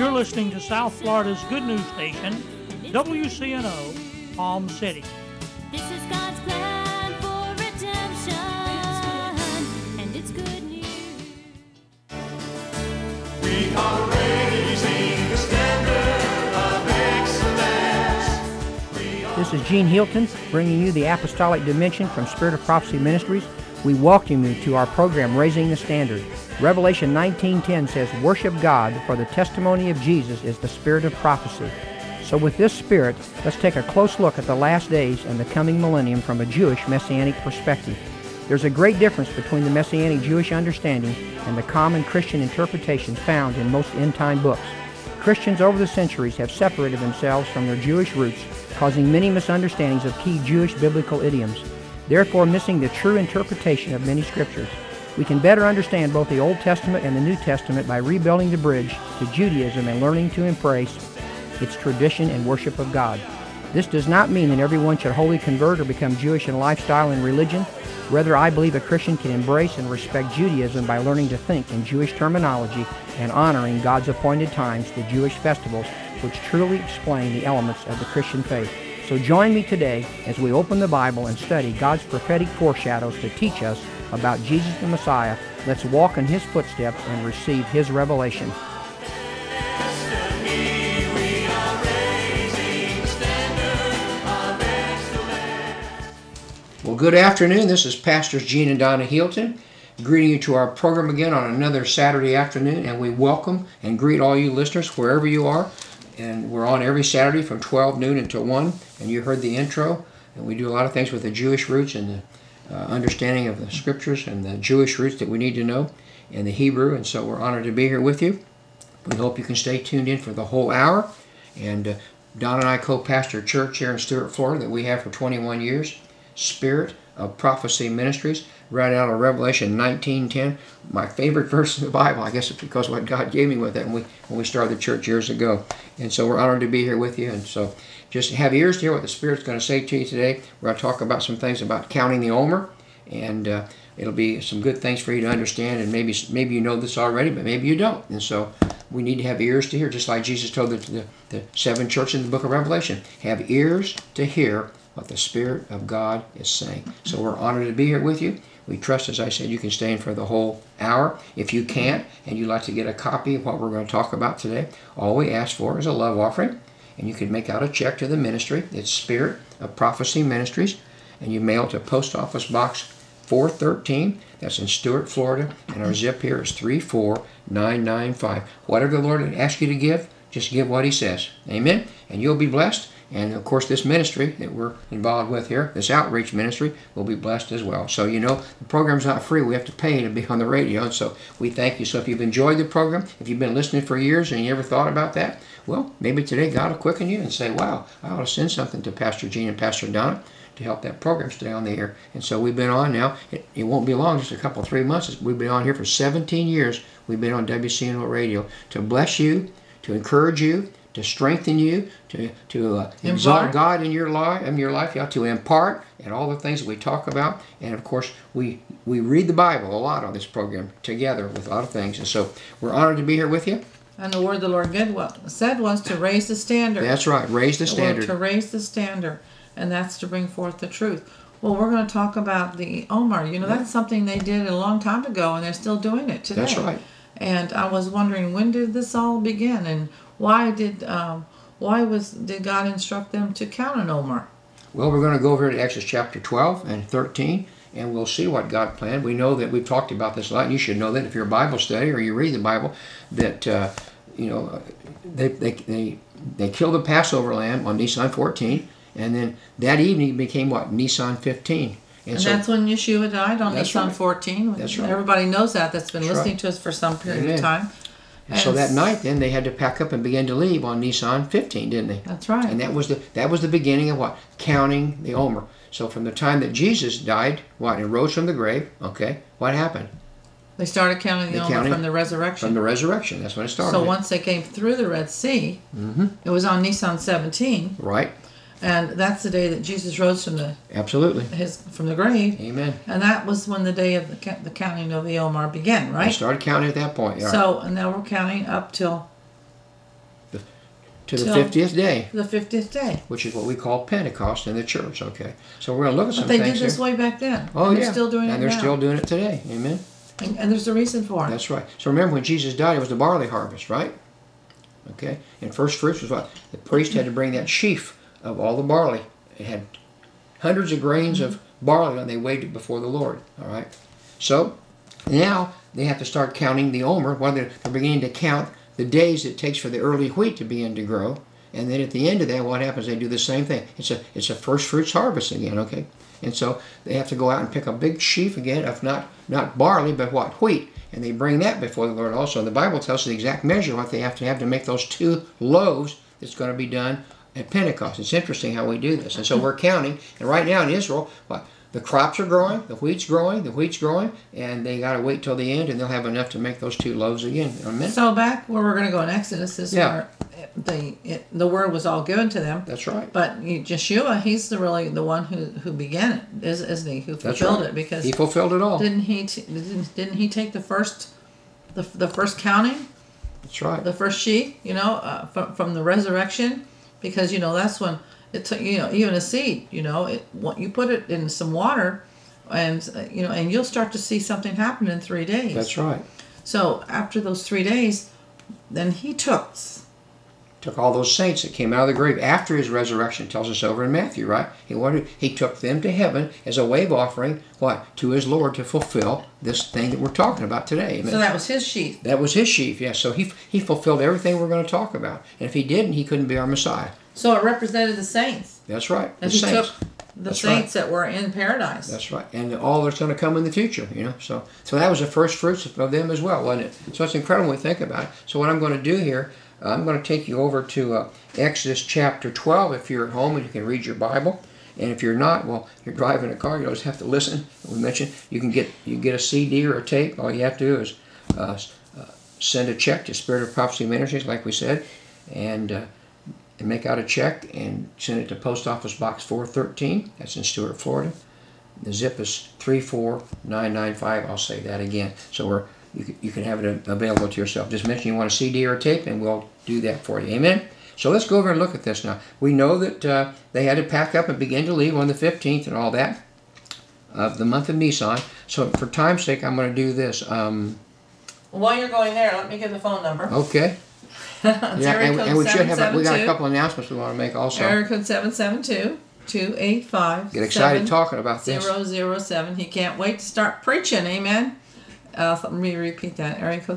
You're listening to South Florida's good news station, WCNO, Palm City. This is God's plan for redemption, and it's good news. We are raising the standard of excellence. This is Gene Hilton bringing you the Apostolic Dimension from Spirit of Prophecy Ministries. We welcome you to our program, Raising the Standard. Revelation 19:10 says, "Worship God, for the testimony of Jesus is the spirit of prophecy." So with this spirit, let's take a close look at the last days and the coming millennium from a Jewish Messianic perspective. There's a great difference between the Messianic Jewish understanding and the common Christian interpretations found in most end-time books. Christians over the centuries have separated themselves from their Jewish roots, causing many misunderstandings of key Jewish biblical idioms, therefore missing the true interpretation of many scriptures. We can better understand both the Old Testament and the New Testament by rebuilding the bridge to Judaism and learning to embrace its tradition and worship of God. This does not mean that everyone should wholly convert or become Jewish in lifestyle and religion. Rather, I believe a Christian can embrace and respect Judaism by learning to think in Jewish terminology and honoring God's appointed times, the Jewish festivals, which truly explain the elements of the Christian faith. So join me today as we open the Bible and study God's prophetic foreshadows to teach us about Jesus the Messiah. Let's walk in His footsteps and receive His revelation. Well, good afternoon. This is Pastors Gene and Donna Hilton, greeting you to our program again on another Saturday afternoon, and we welcome and greet all you listeners wherever you are. And we're on every Saturday from 12 noon until 1, and you heard the intro, and we do a lot of things with the Jewish roots and the understanding of the scriptures and the Jewish roots that we need to know and the Hebrew, and so we're honored to be here with you. We hope you can stay tuned in for the whole hour. And Don and I co-pastor a church here in Stuart, Florida that we have for 21 years, Spirit of Prophecy Ministries, right out of Revelation 19:10, my favorite verse in the Bible. I guess it's because what God gave me with it when we started the church years ago. And so we're honored to be here with you. And so just have ears to hear what the Spirit's going to say to you today. We're going to talk about some things about counting the Omer, and it'll be some good things for you to understand. And maybe you know this already, but maybe you don't. And so we need to have ears to hear, just like Jesus told the seven churches in the book of Revelation. Have ears to hear what the Spirit of God is saying. So we're honored to be here with you. We trust, as I said, you can stay in for the whole hour. If you can't, and you'd like to get a copy of what we're going to talk about today, all we ask for is a love offering. And you can make out a check to the ministry. It's Spirit of Prophecy Ministries. And you mail it to Post Office Box 413. That's in Stuart, Florida. And our zip here is 34995. Whatever the Lord asks you to give, just give what He says. Amen? And you'll be blessed. And of course, this ministry that we're involved with here, this outreach ministry, will be blessed as well. So, you know, the program's not free. We have to pay to be on the radio. And so we thank you. So if you've enjoyed the program, if you've been listening for years and you ever thought about that, well, maybe today God will quicken you and say, wow, I ought to send something to Pastor Gene and Pastor Donna to help that program stay on the air. And so we've been on now. It won't be long, just a couple, 3 months. We've been on here for 17 years. We've been on WCNO Radio to bless you, to encourage you, to strengthen you, to exalt God in your life, to impart, and all the things that we talk about. And of course, we read the Bible a lot on this program together with a lot of things. And so we're honored to be here with you. And the word the Lord said was to raise the standard. That's right, raise the standard. To raise the standard, and that's to bring forth the truth. Well, we're going to talk about the Omer. You know, that's something they did a long time ago, and they're still doing it today. That's right. And I was wondering, when did this all begin, and why did God instruct them to count an Omer? Well, we're going to go over to Exodus chapter 12 and 13, and we'll see what God planned. We know that we've talked about this a lot, and you should know that if you're a Bible study or you read the Bible, that they killed the Passover lamb on Nisan 14, and then that evening it became what? Nisan 15. And so, that's when Yeshua died on Nisan 14. That's right. Everybody knows that. That's been listening to us for some period of time. And so that night, then, they had to pack up and begin to leave on Nisan 15, didn't they? That's right. And that was the beginning of what? Counting the Omer. So from the time that Jesus died, and rose from the grave, okay, what happened? They started counting the Omer from the resurrection. From the resurrection, that's when it started. So once they came through the Red Sea, it was on Nisan 17. Right. And that's the day that Jesus rose from the grave. Amen. And that was when the day of the counting of the Omer began, right? They started counting at that point, yeah. So, and now we're counting up till to the Till- 50th day, The 50th day. which is what we call Pentecost in the church. Okay, so we're going to look at some But they things did this here. way back then. Oh and yeah, they're still doing it and they're now. still doing it today. Amen. And there's a reason for it. That's right. So remember when Jesus died, it was the barley harvest, right? Okay, and first fruits was what the priest had to bring that sheaf of all the barley. It had hundreds of grains of barley, and they weighed it before the Lord. All right. So now they have to start counting the omer. Well, they're beginning to count the days it takes for the early wheat to begin to grow, and then at the end of that, what happens? They do the same thing. It's a first fruits harvest again. Okay, and so they have to go out and pick a big sheaf again of not barley, but what? Wheat. And they bring that before the Lord also. The Bible tells us the exact measure what they have to make those 2 loaves that's going to be done at Pentecost. It's interesting how we do this. And so we're counting. And right now in Israel, what? The crops are growing, the wheat's growing, and they got to wait till the end, and they'll have enough to make those 2 loaves again. Amen? So back where we're going to go in Exodus is Yeah. where the word was all given to them. That's right. But Yeshua, he's really the one who began it, isn't he? Who That's fulfilled right. it? Because He fulfilled it all. didn't he take the first counting, That's right. the first sheet? From the resurrection, because that's when it took. Even a seed. You put it in some water, and and you'll start to see something happen in 3 days. That's right. So after those 3 days, then he took All those saints that came out of the grave after his resurrection, tells us over in Matthew, right? He took them to heaven as a wave offering, what? To his Lord to fulfill this thing that we're talking about today. Amen. So that was his sheath. That was his sheaf, yes. So he fulfilled everything we're going to talk about. And if he didn't, he couldn't be our Messiah. So it represented the saints. That's right. The And he saints. took the That's saints that were in paradise. That's right. And all that's going to come in the future, So that was the first fruits of them as well, wasn't it? So it's incredible when we think about it. So what I'm going to do here, I'm going to take you over to Exodus chapter 12 if you're at home and you can read your Bible. And if you're not, well, you're driving a car, you just have to listen. We mentioned you get a CD or a tape. All you have to do is send a check to Spirit of Prophecy Ministries, like we said, and make out a check and send it to Post Office Box 413. That's in Stuart, Florida. The zip is 34995. I'll say that again. So you can have it available to yourself. Just mention you want a CD or a tape, and we'll do that for you. Amen? So let's go over and look at this now. We know that they had to pack up and begin to leave on the 15th and all that of the month of Nisan. So for time's sake, I'm going to do this. While you're going there, let me give the phone number. Okay. It's Yeah, area code and we should have we got a 772. couple announcements we want to make also. Area code 772-285. Get excited talking about this. 007. He can't wait to start preaching. Amen. Let me repeat that. Area code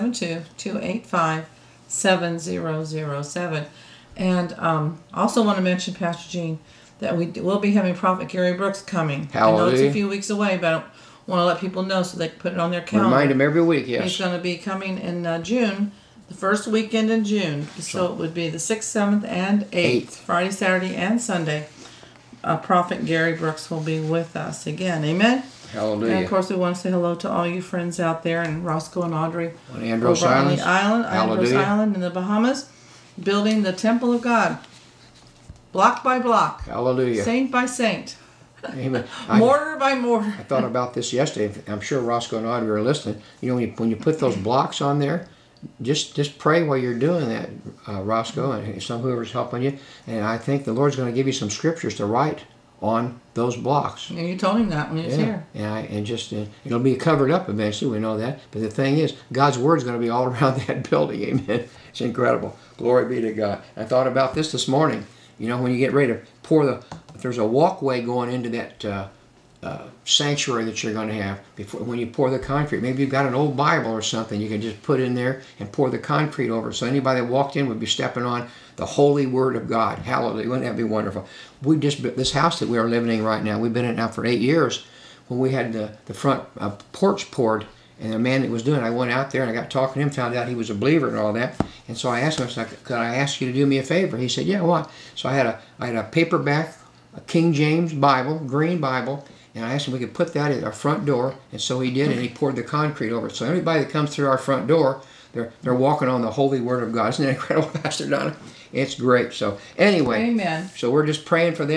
772-285-7007. And also want to mention, Pastor Gene, that we will be having Prophet Gary Brooks coming. I know it's Hallelujah. a few weeks away, but I want to let people know so they can put it on their calendar. Remind them every week, He's yes. going to be coming in June, the first weekend in June. So it would be the 6th, 7th, and 8th, Friday, Saturday, and Sunday. Prophet Gary Brooks will be with us again. Amen? Hallelujah. And of course, we want to say hello to all you friends out there, and Roscoe and Audrey On Andros over on Islands. the island, Andros Hallelujah. Island in the Bahamas, building the Temple of God, block by block, Hallelujah. saint by saint, Amen. mortar by mortar. I thought about this yesterday. I'm sure Roscoe and Audrey are listening. When you put those blocks on there, just pray while you're doing that, Roscoe, and whoever's helping you. And I think the Lord's going to give you some scriptures to write on those blocks. And you told him that when he was here. And it'll be covered up eventually. We know that. But the thing is, God's word's going to be all around that building. Amen. It's incredible. Glory be to God. I thought about this morning. When you get ready to if there's a walkway going into that sanctuary that you're going to have when you pour the concrete. Maybe you've got an old Bible or something you can just put in there and pour the concrete over. So anybody that walked in would be stepping on the holy word of God. Hallelujah. Wouldn't that be wonderful? This house that we are living in right now, we've been in it now for 8 years. When we had the front porch poured, and the man that was doing it, I went out there and I got talking to him, found out he was a believer and all that. And so I asked him, I said, could I ask you to do me a favor? He said, yeah, what? So I had a paperback, a King James Bible, green Bible, and I asked him if we could put that at our front door, and so he did, and he poured the concrete over it. So everybody that comes through our front door, they're walking on the holy word of God. Isn't that incredible, Pastor Donna? It's great. So anyway, Amen. so we're just praying for them.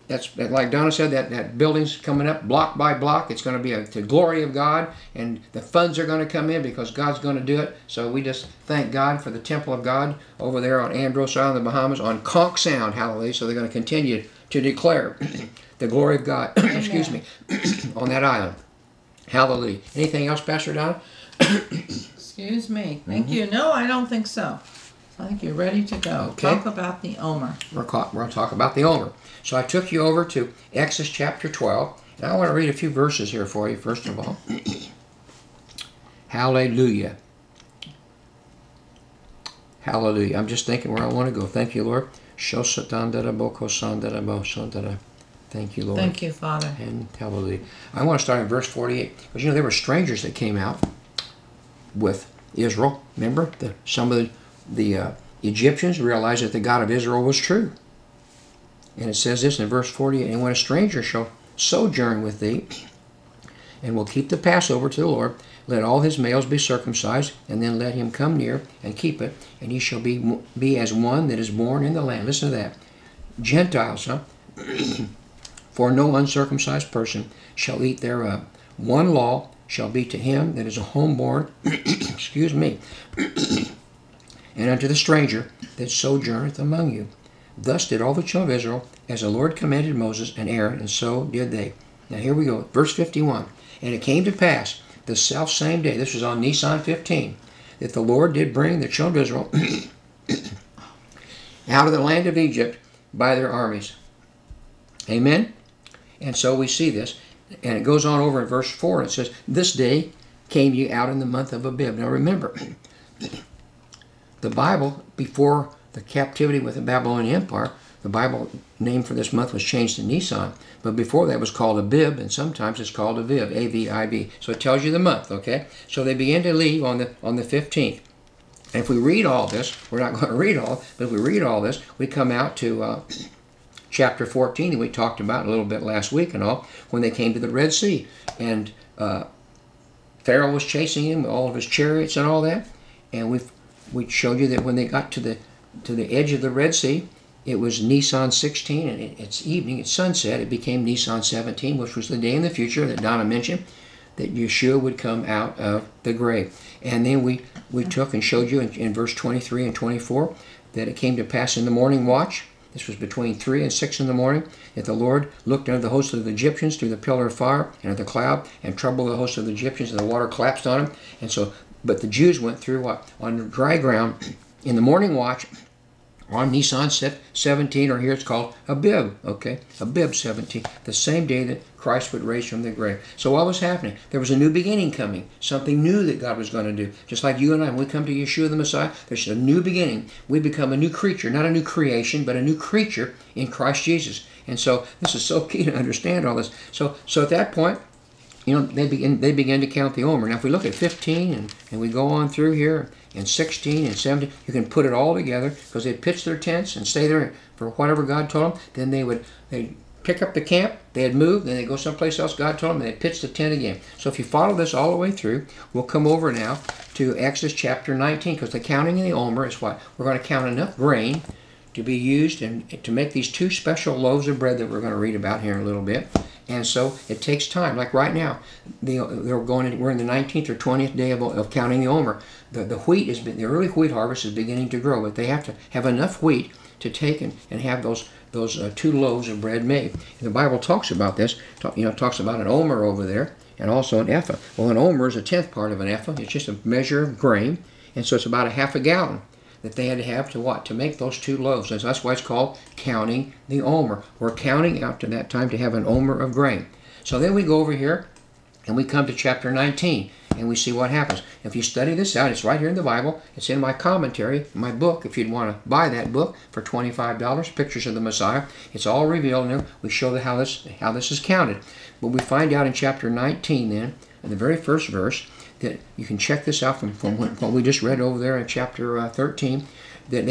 That's like Donna said, that building's coming up block by block. It's going to be to the glory of God, and the funds are going to come in because God's going to do it. So we just thank God for the Temple of God over there on Andros Island, the Bahamas, on Conch Sound, hallelujah. So they're going to continue to declare the glory of God, excuse me, on that island. Hallelujah. Anything else, Pastor Donna? Excuse me. Thank you. No, I don't think so. I think you're ready to go. Okay. Talk about the Omer. We're going to talk about the Omer. So I took you over to Exodus chapter 12, and I want to read a few verses here for you, first of all. Hallelujah. Hallelujah. I'm just thinking where I want to go. Thank you, Lord. Thank you, Lord. Thank you, Father. And hallelujah. I want to start in verse 48. Because, there were strangers that came out with Israel. Remember? Some of the Egyptians realized that the God of Israel was true. And it says this in verse 48, and when a stranger shall sojourn with thee, and will keep the Passover to the Lord, let all his males be circumcised, and then let him come near and keep it, and he shall be as one that is born in the land. Listen to that. Gentiles, huh? For no uncircumcised person shall eat thereof. One law shall be to him that is a homeborn, excuse me, and unto the stranger that sojourneth among you. Thus did all the children of Israel, as the Lord commanded Moses and Aaron, and so did they. Now here we go, verse 51. And it came to pass the selfsame day, this was on Nisan 15, that the Lord did bring the children of Israel out of the land of Egypt by their armies. Amen? And so we see this. And it goes on over in verse 4, and it says, this day came ye out in the month of Abib. Now remember, the Bible, before the captivity with the Babylonian Empire, the Bible name for this month was changed to Nisan, but before that was called Abib, and sometimes it's called Aviv, A-V-I-B. So it tells you the month, okay? So they began to leave on the 15th. And if we read all this, we're not going to read all, but if we read all this, we come out to chapter 14, and we talked about a little bit last week and all, when they came to the Red Sea. And Pharaoh was chasing him with all of his chariots and all that. And we showed you that when they got to the edge of the Red Sea, it was Nisan 16, and it's evening, it's sunset. It became Nisan 17, which was the day in the future that Donna mentioned, that Yeshua would come out of the grave. And then we took and showed you in verse 23 and 24 that it came to pass in the morning watch, this was between 3 and 6 in the morning, that the Lord looked unto the host of the Egyptians through the pillar of fire and of the cloud, and troubled the host of the Egyptians, and the water collapsed on them. And so, but the Jews went through what? On dry ground in the morning watch, on Nisan 17, or here it's called Abib, okay? Abib 17, the same day that Christ would raise from the grave. So what was happening? There was a new beginning coming, something new that God was going to do. Just like you and I, when we come to Yeshua the Messiah, there's a new beginning. We become a new creature, not a new creation, but a new creature in Christ Jesus. And so this is so key to understand all this. So at that point, they begin to count the Omer. Now if we look at 15 and we go on through here, and 16 and 17, you can put it all together, because they'd pitch their tents and stay there for whatever God told them. Then they'd pick up the camp, they'd move, then they'd go someplace else God told them, and they'd pitch the tent again. So if you follow this all the way through, we'll come over now to Exodus chapter 19, because the counting of the Omer is what? We're going to count enough grain to be used and to make these 2 special loaves of bread that we're going to read about here in a little bit. And so it takes time. Like right now, we're in the 19th or 20th day of counting the Omer. The early wheat harvest is beginning to grow, but they have to have enough wheat to take and have those 2 loaves of bread made. And the Bible talks about this. Talks about an Omer over there, and also an ephah. Well, an Omer is a 10th part of an ephah. It's just a measure of grain, and so it's about a half a gallon that they had to have to make those 2 loaves. And so that's why it's called counting the Omer. We're counting out to that time to have an Omer of grain. So then we go over here and we come to chapter 19 and we see what happens. If you study this out, it's right here in the Bible. It's in my commentary, my book, if you'd want to buy that book for $25, Pictures of the Messiah. It's all revealed in there. We show how this is counted. But we find out in chapter 19 then, in the very first verse, that you can check this out from what we just read over there in chapter 13, that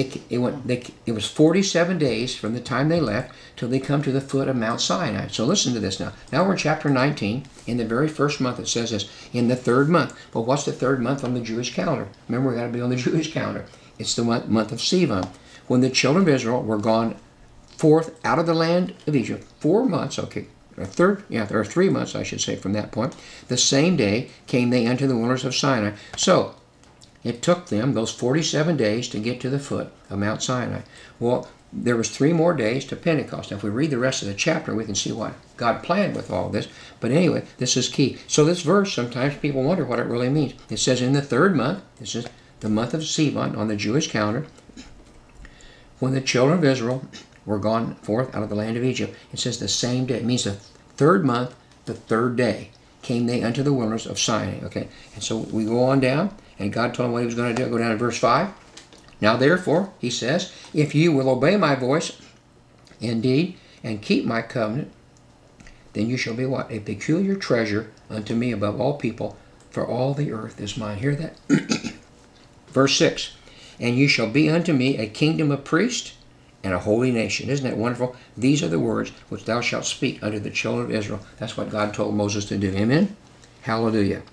it was 47 days from the time they left till they come to the foot of Mount Sinai. So listen to this now. Now we're in chapter 19. In the very first month it says this, in the 3rd month. But what's the 3rd month on the Jewish calendar? Remember, we got to be on the Jewish calendar. It's the month of Sivan. When the children of Israel were gone forth out of the land of Egypt. 4 months, okay. There are 3 months, I should say, from that point. The same day came they unto the wilderness of Sinai. So, it took them those 47 days to get to the foot of Mount Sinai. Well, there was 3 more days to Pentecost. Now, if we read the rest of the chapter, we can see what God planned with all this. But anyway, this is key. So this verse, sometimes people wonder what it really means. It says in the 3rd month, this is the month of Sivan on the Jewish calendar, when the children of Israel were gone forth out of the land of Egypt. It says the same day. It means the 3rd month, the 3rd day, came they unto the wilderness of Sinai. Okay, and so we go on down, and God told them what he was going to do. Go down to verse 5. Now therefore, he says, if you will obey my voice, indeed, and keep my covenant, then you shall be what? A peculiar treasure unto me above all people, for all the earth is mine. Hear that? Verse 6. And you shall be unto me a kingdom of priests and a holy nation. Isn't that wonderful? These are the words which thou shalt speak unto the children of Israel. That's what God told Moses to do. Amen? Hallelujah.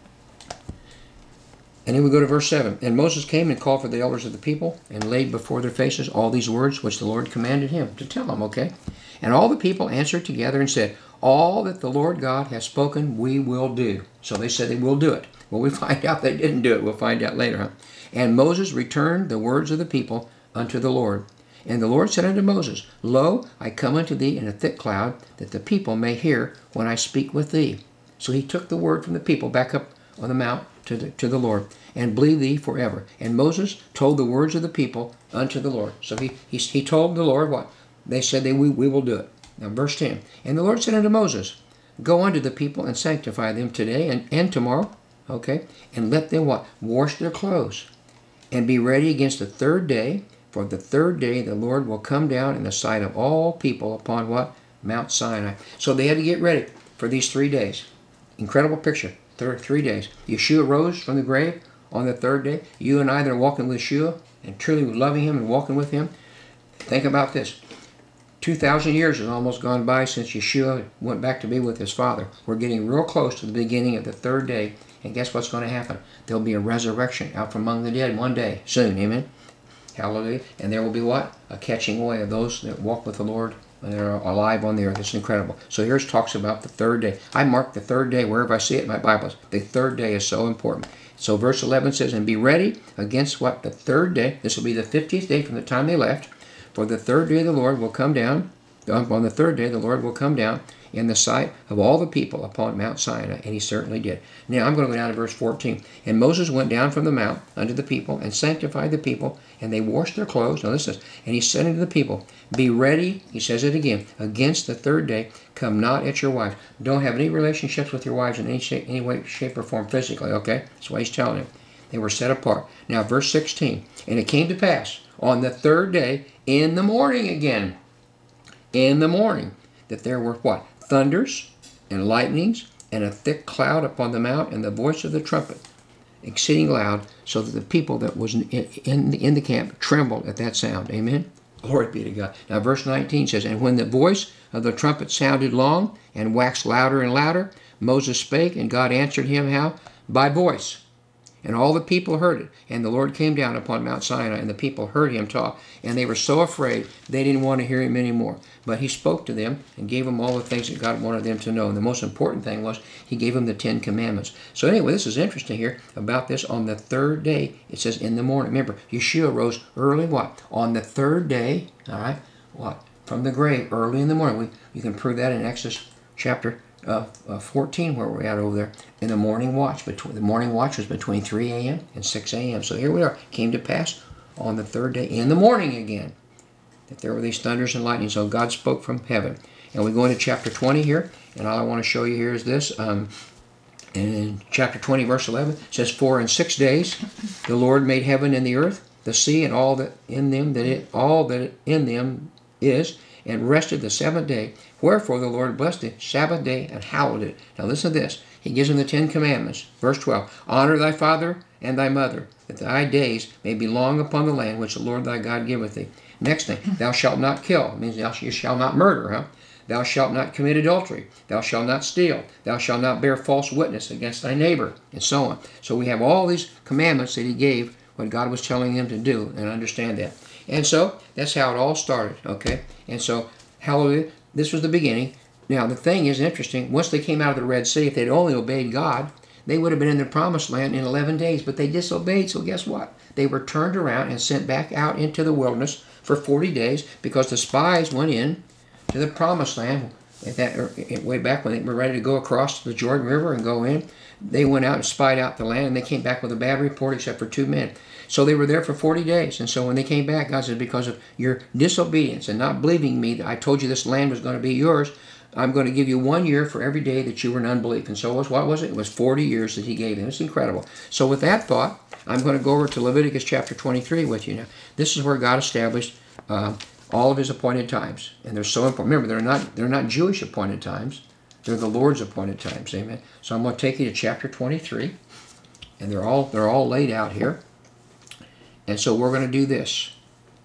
And then we go to verse 7. And Moses came and called for the elders of the people and laid before their faces all these words which the Lord commanded him to tell them, okay? And all the people answered together and said, all that the Lord God has spoken we will do. So they said they will do it. Well, we find out they didn't do it. We'll find out later, huh? And Moses returned the words of the people unto the Lord. And the Lord said unto Moses, lo, I come unto thee in a thick cloud, that the people may hear when I speak with thee. So he took the word from the people back up on the mount to the Lord, and believe thee forever. And Moses told the words of the people unto the Lord. So he told the Lord what? They said we will do it. Now verse 10. And the Lord said unto Moses, go unto the people and sanctify them today and tomorrow, okay? And let them what? Wash their clothes, and be ready against the 3rd day. For the 3rd day the Lord will come down in the sight of all people upon what? Mount Sinai. So they had to get ready for these 3 days. Incredible picture. 3 days. Yeshua rose from the grave on the 3rd day. You and I that are walking with Yeshua and truly loving him and walking with him. Think about this. 2,000 years has almost gone by since Yeshua went back to be with his Father. We're getting real close to the beginning of the 3rd day. And guess what's going to happen? There'll be a resurrection out from among the dead one day soon. Amen? Hallelujah. And there will be what? A catching away of those that walk with the Lord and they're alive on the earth. It's incredible. So here's talks about the 3rd day. I mark the 3rd day wherever I see it in my Bibles. The 3rd day is so important. So verse 11 says, and be ready against what? The 3rd day. This will be the 50th day from the time they left. For the 3rd day the Lord will come down. On the 3rd day the Lord will come down in the sight of all the people upon Mount Sinai. And he certainly did. Now I'm going to go down to verse 14. And Moses went down from the mount unto the people and sanctified the people, and they washed their clothes. Now listen, and he said unto the people, be ready, he says it again, against the 3rd day, come not at your wives. Don't have any relationships with your wives in any way, shape, or form physically, okay? That's what he's telling them. They were set apart. Now verse 16, and it came to pass on the 3rd day in the morning again, in the morning, that there were what? Thunders and lightnings and a thick cloud upon the mount, and the voice of the trumpet exceeding loud, so that the people that was in the camp trembled at that sound. Amen? Glory be to God. Now verse 19 says, and when the voice of the trumpet sounded long and waxed louder and louder, Moses spake, and God answered him how? By voice. And all the people heard it. And the Lord came down upon Mount Sinai, and the people heard him talk. And they were so afraid, they didn't want to hear him anymore. But he spoke to them and gave them all the things that God wanted them to know. And the most important thing was he gave them the 10 Commandments. So anyway, this is interesting here about this. On the 3rd day, it says in the morning. Remember, Yeshua rose early what? On the 3rd day, all right, what? From the grave, early in the morning. You can prove that in Exodus chapter 14, where we're at over there, in the morning watch. The morning watch was between 3 a.m. and 6 a.m. So here we are. Came to pass on the 3rd day in the morning again, that there were these thunders and lightning. So God spoke from heaven. And we go into chapter 20 here, and all I want to show you here is this. In chapter 20, verse 11, it says, for in 6 days the Lord made heaven and the earth, the sea, and all that in them is, and rested the 7th day. Wherefore the Lord blessed the Sabbath day and hallowed it. Now listen to this. He gives them the 10 Commandments. Verse 12. Honor thy father and thy mother, that thy days may be long upon the land which the Lord thy God giveth thee. Next thing. Thou shalt not kill. It means you shall not murder, huh? Thou shalt not commit adultery. Thou shalt not steal. Thou shalt not bear false witness against thy neighbor, and so on. So we have all these commandments that he gave, what God was telling them to do, and understand that. And so that's how it all started, okay? And so, hallelujah, this was the beginning. Now, the thing is interesting. Once they came out of the Red Sea, if they'd only obeyed God, they would have been in the promised land in 11 days. But they disobeyed, so guess what? They were turned around and sent back out into the wilderness for 40 days because the spies went in to the promised land way back when they were ready to go across the Jordan River and go in. They went out and spied out the land, and they came back with a bad report except for 2 men. So they were there for 40 days. And so when they came back, God said, because of your disobedience and not believing me that I told you this land was going to be yours, I'm going to give you 1 year for every day that you were in unbelief. And so what was it? It was 40 years that he gave them. It's incredible. So with that thought, I'm going to go over to Leviticus chapter 23 with you now. This is where God established all of his appointed times. And they're so important. Remember, they're not Jewish appointed times. They're the Lord's appointed times. Amen. So I'm going to take you to chapter 23. And they're all laid out here. And so we're going to do this.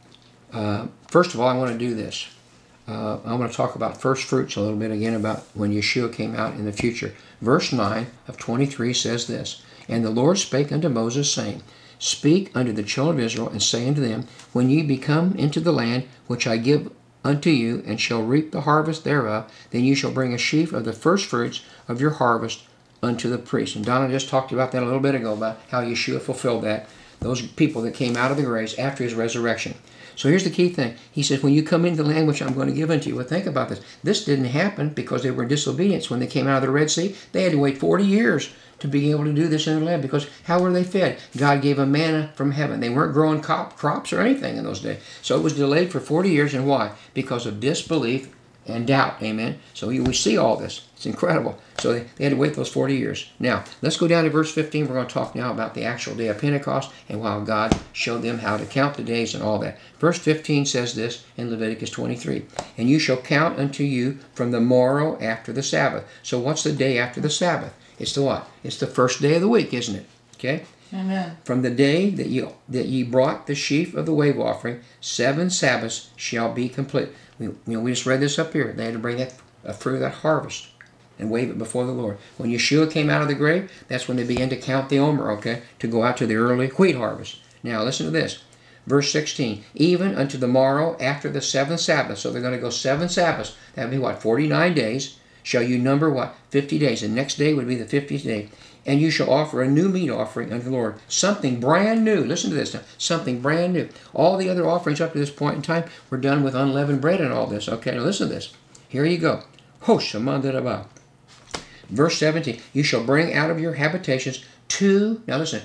First of all, I want to do this. I'm going to talk about first fruits a little bit again about when Yeshua came out in the future. Verse 9 of 23 says this, And the Lord spake unto Moses, saying, Speak unto the children of Israel, and say unto them, When ye be come into the land which I give unto you, and shall reap the harvest thereof, then you shall bring a sheaf of the first fruits of your harvest unto the priest. And Donna just talked about that a little bit ago, about how Yeshua fulfilled that. Those people that came out of the graves after his resurrection. So here's the key thing. He says, when you come into the land which I'm going to give unto you. Well, think about this. This didn't happen because they were in disobedience. When they came out of the Red Sea, they had to wait 40 years to be able to do this in the land. Because how were they fed? God gave them manna from heaven. They weren't growing crops or anything in those days. So it was delayed for 40 years. And why? Because of disbelief and doubt. Amen. So we see all this. It's incredible. So they had to wait those 40 years. Now, let's go down to verse 15. We're going to talk now about the actual day of Pentecost and how God showed them how to count the days and all that. Verse 15 says this in Leviticus 23. And you shall count unto you from the morrow after the Sabbath. So what's the day after the Sabbath? It's the what? It's the first day of the week, isn't it? Okay? Amen. From the day that ye brought the sheaf of the wave offering, 7 Sabbaths shall be complete. We just read this up here. They had to bring that fruit of that harvest and wave it before the Lord. When Yeshua came out of the grave, that's when they began to count the Omer, okay, to go out to the early wheat harvest. Now, listen to this. Verse 16, even unto the morrow after the 7th Sabbath. So they're going to go 7 Sabbaths. That would be what? 49 days. Shall you number what? 50 days. The next day would be the 50th day. And you shall offer a new meat offering unto the Lord. Something brand new. Listen to this now. Something brand new. All the other offerings up to this point in time were done with unleavened bread and all this. Okay, now listen to this. Here you go. Hoshamandarabah. Verse 17, you shall bring out of your habitations 2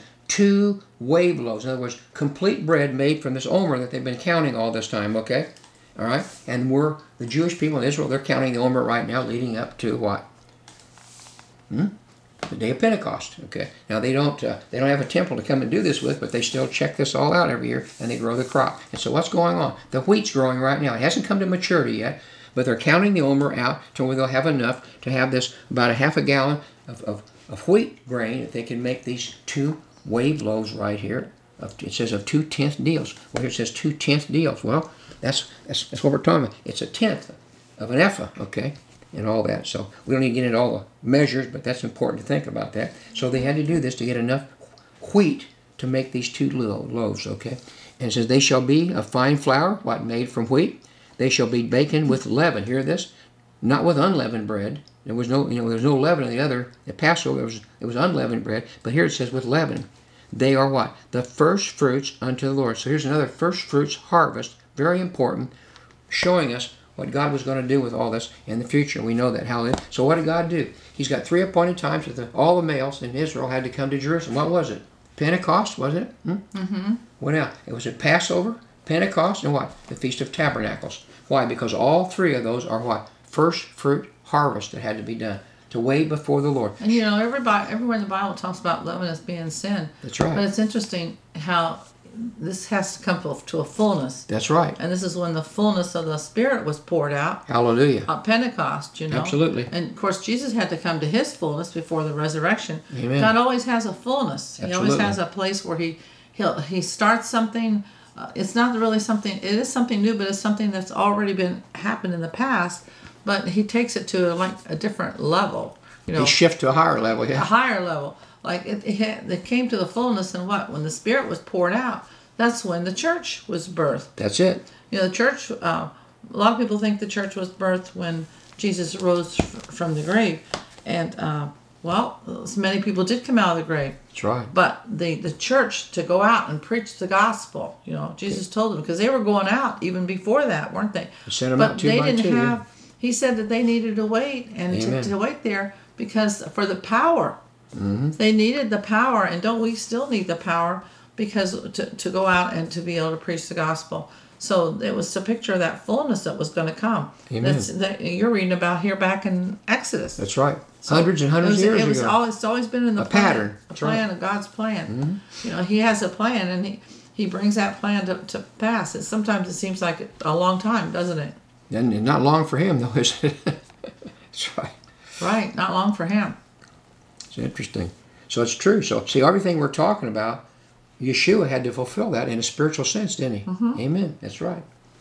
wave loaves. In other words, complete bread made from this omer that they've been counting all this time, okay? All right? And we're, the Jewish people in Israel, they're counting the omer right now leading up to what? The day of Pentecost, okay? Now, they don't have a temple to come and do this with, but they still check this all out every year, and they grow the crop. And so what's going on? The wheat's growing right now. It hasn't come to maturity yet, but they're counting the omer out to where they'll have enough to have this, about a half a gallon of wheat grain, that they can make these 2 wave loaves right here. It says of 2/10 deals. Well, here it says 2/10 deals. Well, that's what we're talking about. It's a tenth of an ephah, okay, and all that. So we don't need to get into all the measures, but that's important to think about that. So they had to do this to get enough wheat to make these 2 loaves, okay? And it says, they shall be of fine flour, what, made from wheat. They shall be baken with leaven. Hear this? Not with unleavened bread. There was no leaven in the Passover. It was unleavened bread. But here it says with leaven. They are what? The first fruits unto the Lord. So here's another first fruits harvest. Very important. Showing us what God was going to do with all this in the future. We know that. So what did God do? He's got 3 appointed times that all the males in Israel had to come to Jerusalem. What was it? Pentecost, was it? Mm-hmm. What else? It was at Passover, Pentecost, and what? The Feast of Tabernacles. Why? Because all 3 of those are what? First fruit harvest that had to be done to wait before the Lord. And everywhere in the Bible talks about leaven as being sin. That's right. But it's interesting how this has to come to a fullness. That's right. And this is when the fullness of the Spirit was poured out. Hallelujah. At Pentecost, Absolutely. And of course, Jesus had to come to his fullness before the resurrection. Amen. God always has a fullness. Absolutely. He always has a place where he starts something. It's not really something. It is something new, but it's something that's already happened in the past. But he takes it to like a different level. He shifts to a higher level. Yeah. A higher level. Like it came to the fullness, and what? When the Spirit was poured out, that's when the church was birthed. That's it. You know, the church, a lot of people think the church was birthed when Jesus rose from the grave. And, well, many people did come out of the grave. That's right. But the church to go out and preach the gospel, you know, Jesus told them, because they were going out even before that, weren't they? He sent them But out two they by didn't two. have, he said that they needed to wait and to wait there because for the power. Mm-hmm. They needed the power, and don't we still need the power because to go out and to be able to preach the gospel. So it was a picture of that fullness that was going to come. Amen. That you're reading about here back in Exodus. That's right. Hundreds and hundreds of years ago. It's always been in the A plan, pattern. a That's plan right. of God's plan. Mm-hmm. You know, He has a plan, and He brings that plan to pass. Sometimes it seems like a long time, doesn't it? And not long for him, though, is it? That's right. Right, not long for Him. It's interesting. So it's true. So see, everything we're talking about, Yeshua had to fulfill that in a spiritual sense, didn't he? Mm-hmm. Amen. That's right.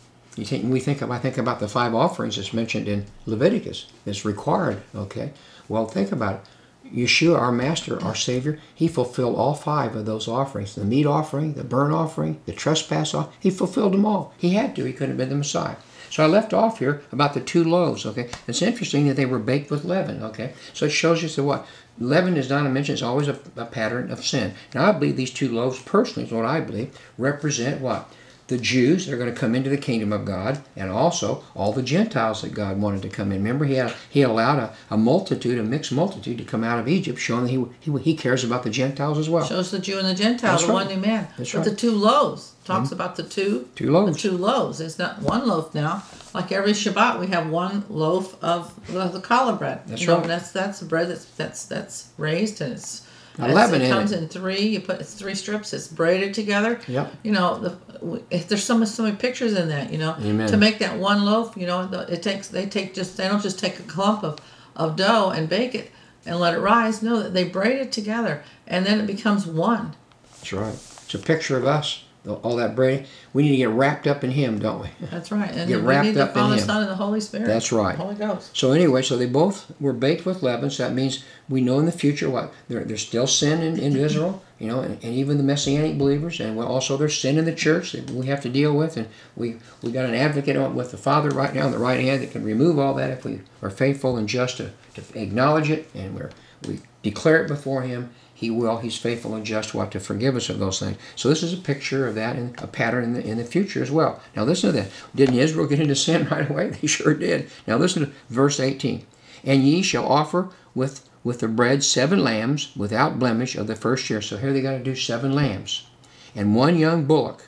I think about the 5 offerings that's mentioned in Leviticus. It's required. Okay. Well, think about it. Yeshua, our Master, our Savior, He fulfilled all 5 of those offerings: the meat offering, the burnt offering, the trespass offering. He fulfilled them all. He had to. He couldn't have been the Messiah. So I left off here about the 2 loaves. Okay. It's interesting that they were baked with leaven. Okay. So it shows us that what leaven, as Donna mentioned, is always a pattern of sin. Now I believe these 2 loaves, personally, is what I believe, represent what? The Jews that are going to come into the kingdom of God, and also all the Gentiles that God wanted to come in. Remember, He allowed a mixed multitude to come out of Egypt, showing that He cares about the Gentiles as well. Shows the Jew and the Gentile, That's the right. one new man. That's but right. the 2 loaves talks about the two loaves. The 2 loaves. It's not one loaf now. Like every Shabbat, we have 1 loaf of the challah bread. That's you know, right. That's the bread that's raised, and leaven it in comes it. in 3. It's 3 strips. It's braided together. Yep. You know, there's so many pictures in that. You know, Amen. to make that 1 loaf. You know, they don't just take a clump of dough and bake it and let it rise. No, they braid it together, and then it becomes one. That's right. It's a picture of us. All that braiding. We need to get wrapped up in Him, don't we? That's right. And Get we wrapped need the up in Father, Him. Son, and the Holy Spirit. That's right. The Holy Ghost. So anyway, so they both were baked with leaven. So that means we know in the future what there's still sin in Israel, you know, and even the Messianic believers, and also there's sin in the church that we have to deal with, and we got an advocate with the Father right now on the right hand that can remove all that if we are faithful and just to acknowledge it, and we declare it before Him. He will. He's faithful and just to forgive us of those things. So this is a picture of that and a pattern in the future as well. Now listen to that. Didn't Israel get into sin right away? They sure did. Now listen to verse 18. And ye shall offer with the bread 7 lambs without blemish of the first year. So here they got to do 7 lambs. And 1 young bullock.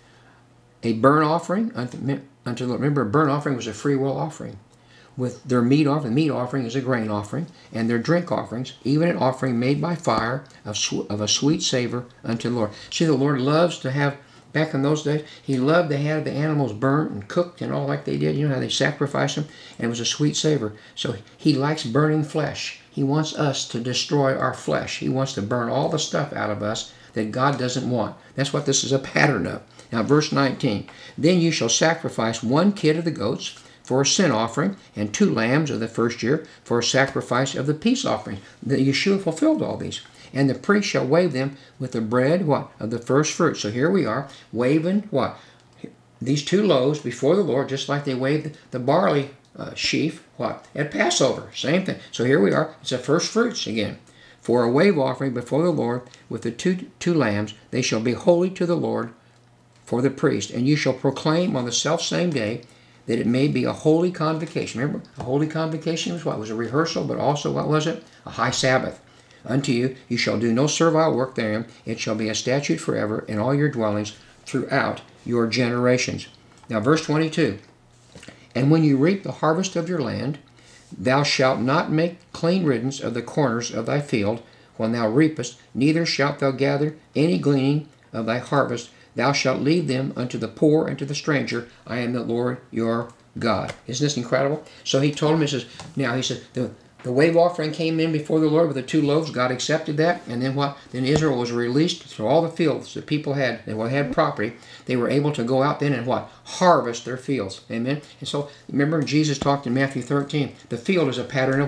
A burnt offering unto the Lord. Remember, a burnt offering was a free will offering. With their meat offering, the meat offering is a grain offering, and their drink offerings, even an offering made by fire of a sweet savor unto the Lord. See, the Lord loves to have, back in those days, He loved to have the animals burnt and cooked and all like they did. You know how they sacrificed them? And it was a sweet savor. So He likes burning flesh. He wants us to destroy our flesh. He wants to burn all the stuff out of us that God doesn't want. That's what this is a pattern of. Now, verse 19. Then you shall sacrifice 1 kid of the goats for a sin offering, and 2 lambs of the first year for a sacrifice of the peace offering. The Yeshua fulfilled all these. And the priest shall wave them with the bread, what? Of the first fruit. So here we are, waving, what? These 2 loaves before the Lord, just like they waved the barley sheaf, what? At Passover. Same thing. So here we are. It's the first fruits again. For a wave offering before the Lord with the two lambs, they shall be holy to the Lord for the priest. And you shall proclaim on the selfsame day that it may be a holy convocation. Remember, a holy convocation was what? It was a rehearsal, but also, what was it? A high Sabbath. Unto you shall do no servile work therein. It shall be a statute forever in all your dwellings throughout your generations. Now, verse 22. And when you reap the harvest of your land, thou shalt not make clean riddance of the corners of thy field when thou reapest, neither shalt thou gather any gleaning of thy harvest. Thou shalt leave them unto the poor and to the stranger. I am the Lord your God. Isn't this incredible? So He told him, He said, the wave offering came in before the Lord with the 2 loaves. God accepted that. And then what? Then Israel was released through all the fields that people had. They had property. They were able to go out then and what? Harvest their fields. Amen? And so, remember Jesus talked in Matthew 13. The field is a pattern of what?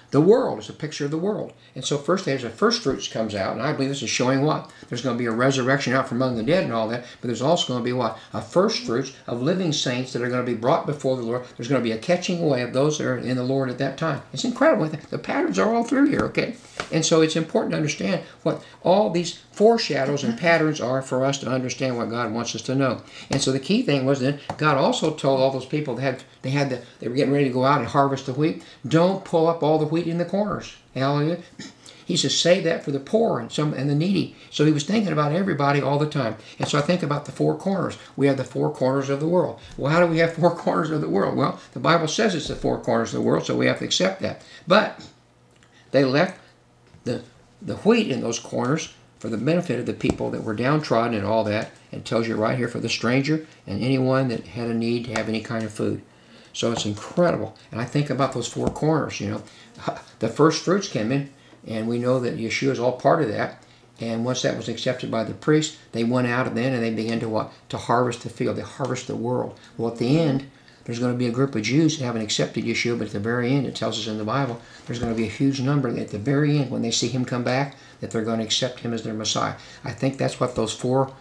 The world is a picture of the world. And so first there's a first fruits comes out, and I believe this is showing what? There's going to be a resurrection out from among the dead and all that, but there's also going to be what? A first fruits of living saints that are going to be brought before the Lord. There's going to be a catching away of those that are in the Lord at that time. It's incredible. The patterns are all through here, okay? And so it's important to understand what all these foreshadows and patterns are for us to understand what God wants us to know. And so the key thing was then God also told all those people that they were getting ready to go out and harvest the wheat, don't pull up all the wheat in the corners. Hallelujah. He says, save that for the poor and the needy. So he was thinking about everybody all the time. And so I think about the four corners. We have the four corners of the world. Well, how do we have four corners of the world? Well, the Bible says it's the four corners of the world, so we have to accept that. But they left the wheat in those corners for the benefit of the people that were downtrodden and all that. It tells you right here for the stranger and anyone that had a need to have any kind of food. So it's incredible. And I think about those four corners, you know. The first fruits came in, and we know that Yeshua is all part of that. And once that was accepted by the priest, they went out and they began to what? To harvest the field. They harvest the world. Well, at the end, there's going to be a group of Jews that haven't accepted Yeshua, but at the very end, it tells us in the Bible, there's going to be a huge number at the very end, when they see him come back, that they're going to accept him as their Messiah. I think that's what those four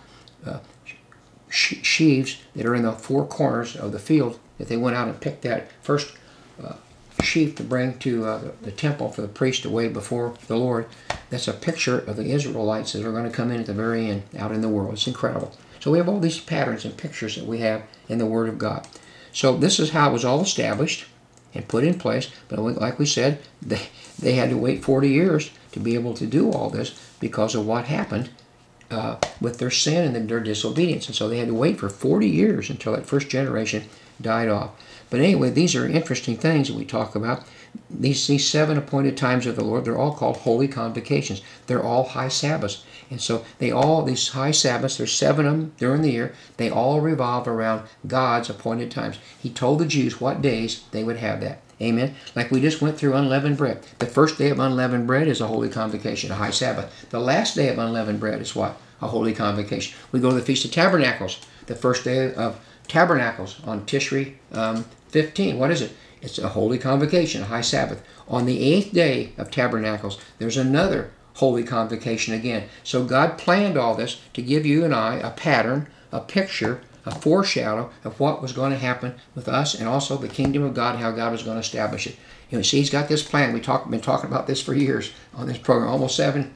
sheaves that are in the four corners of the field, that they went out and picked that first sheaf to bring to the temple for the priest to wave before the Lord. That's a picture of the Israelites that are going to come in at the very end, out in the world. It's incredible. So we have all these patterns and pictures that we have in the Word of God. So this is how it was all established and put in place. But like we said, they had to wait 40 years to be able to do all this because of what happened with their sin and their disobedience. And so they had to wait for 40 years until that first generation died off. But anyway, these are interesting things that we talk about. These 7 appointed times of the Lord, they're all called holy convocations. They're all high Sabbaths. And so these high Sabbaths, there's 7 of them during the year, they all revolve around God's appointed times. He told the Jews what days they would have that. Amen. Like we just went through unleavened bread. The first day of unleavened bread is a holy convocation, a high Sabbath. The last day of unleavened bread is what? A holy convocation. We go to the Feast of Tabernacles, the first day of Tabernacles on Tishri 15. What is it? It's a holy convocation, a high Sabbath. On the 8th day of Tabernacles, there's another holy convocation again. So God planned all this to give you and I a pattern, a picture, a foreshadow of what was going to happen with us and also the kingdom of God, how God was going to establish it. You know, see, he's got this plan. We've been talking about this for years on this program, almost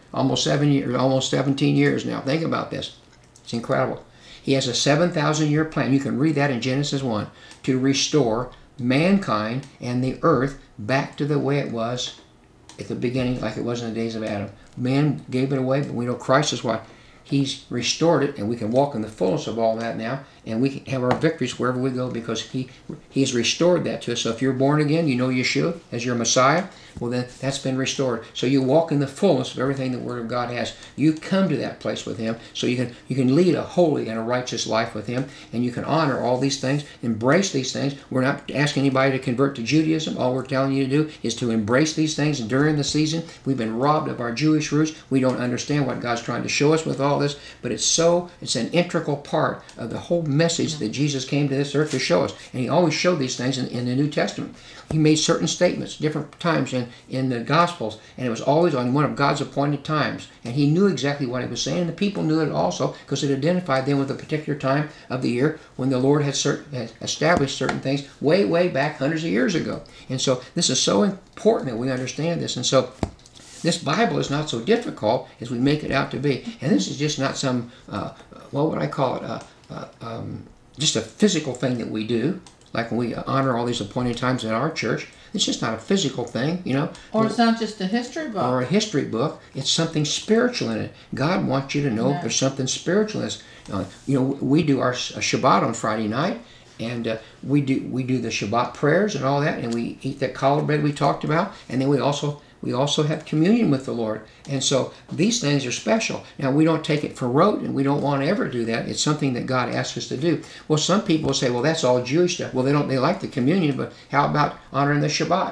17 years now. Think about this. It's incredible. He has a 7,000-year plan. You can read that in Genesis 1 to restore mankind and the earth back to the way it was at the beginning, like it was in the days of Adam. Man gave it away, but we know Christ is what? He's restored it, and we can walk in the fullness of all that now, and we can have our victories wherever we go because He has restored that to us. So if you're born again, you know Yeshua as your Messiah, well then that's been restored. So you walk in the fullness of everything the Word of God has. You come to that place with Him, so you can lead a holy and a righteous life with Him, and you can honor all these things, embrace these things. We're not asking anybody to convert to Judaism. All we're telling you to do is to embrace these things. And during the season, we've been robbed of our Jewish roots. We don't understand what God's trying to show us with all this, but it's an integral part of the whole message that Jesus came to this earth to show us. And He always showed these things in the New Testament. He made certain statements different times in the Gospels, and it was always on one of God's appointed times. And He knew exactly what He was saying, and the people knew it also because it identified them with a particular time of the year when the Lord had established certain things way, way back hundreds of years ago. And so this is so important that we understand this. And so this Bible is not so difficult as we make it out to be. And this is just not some, what would I call it, just a physical thing that we do, like when we honor all these appointed times in our church. It's just not a physical thing, you know. Or it's not just a history book. Or a history book. It's something spiritual in it. God wants you to know there's something spiritual in this. You know, we do our Shabbat on Friday night, and we do the Shabbat prayers and all that, and we eat that challah bread we talked about, and then we also have communion with the Lord. And so these things are special. Now, we don't take it for rote, and we don't want to ever do that. It's something that God asks us to do. Well, some people say, well, that's all Jewish stuff. Well, they like the communion, but how about honoring the Shabbat?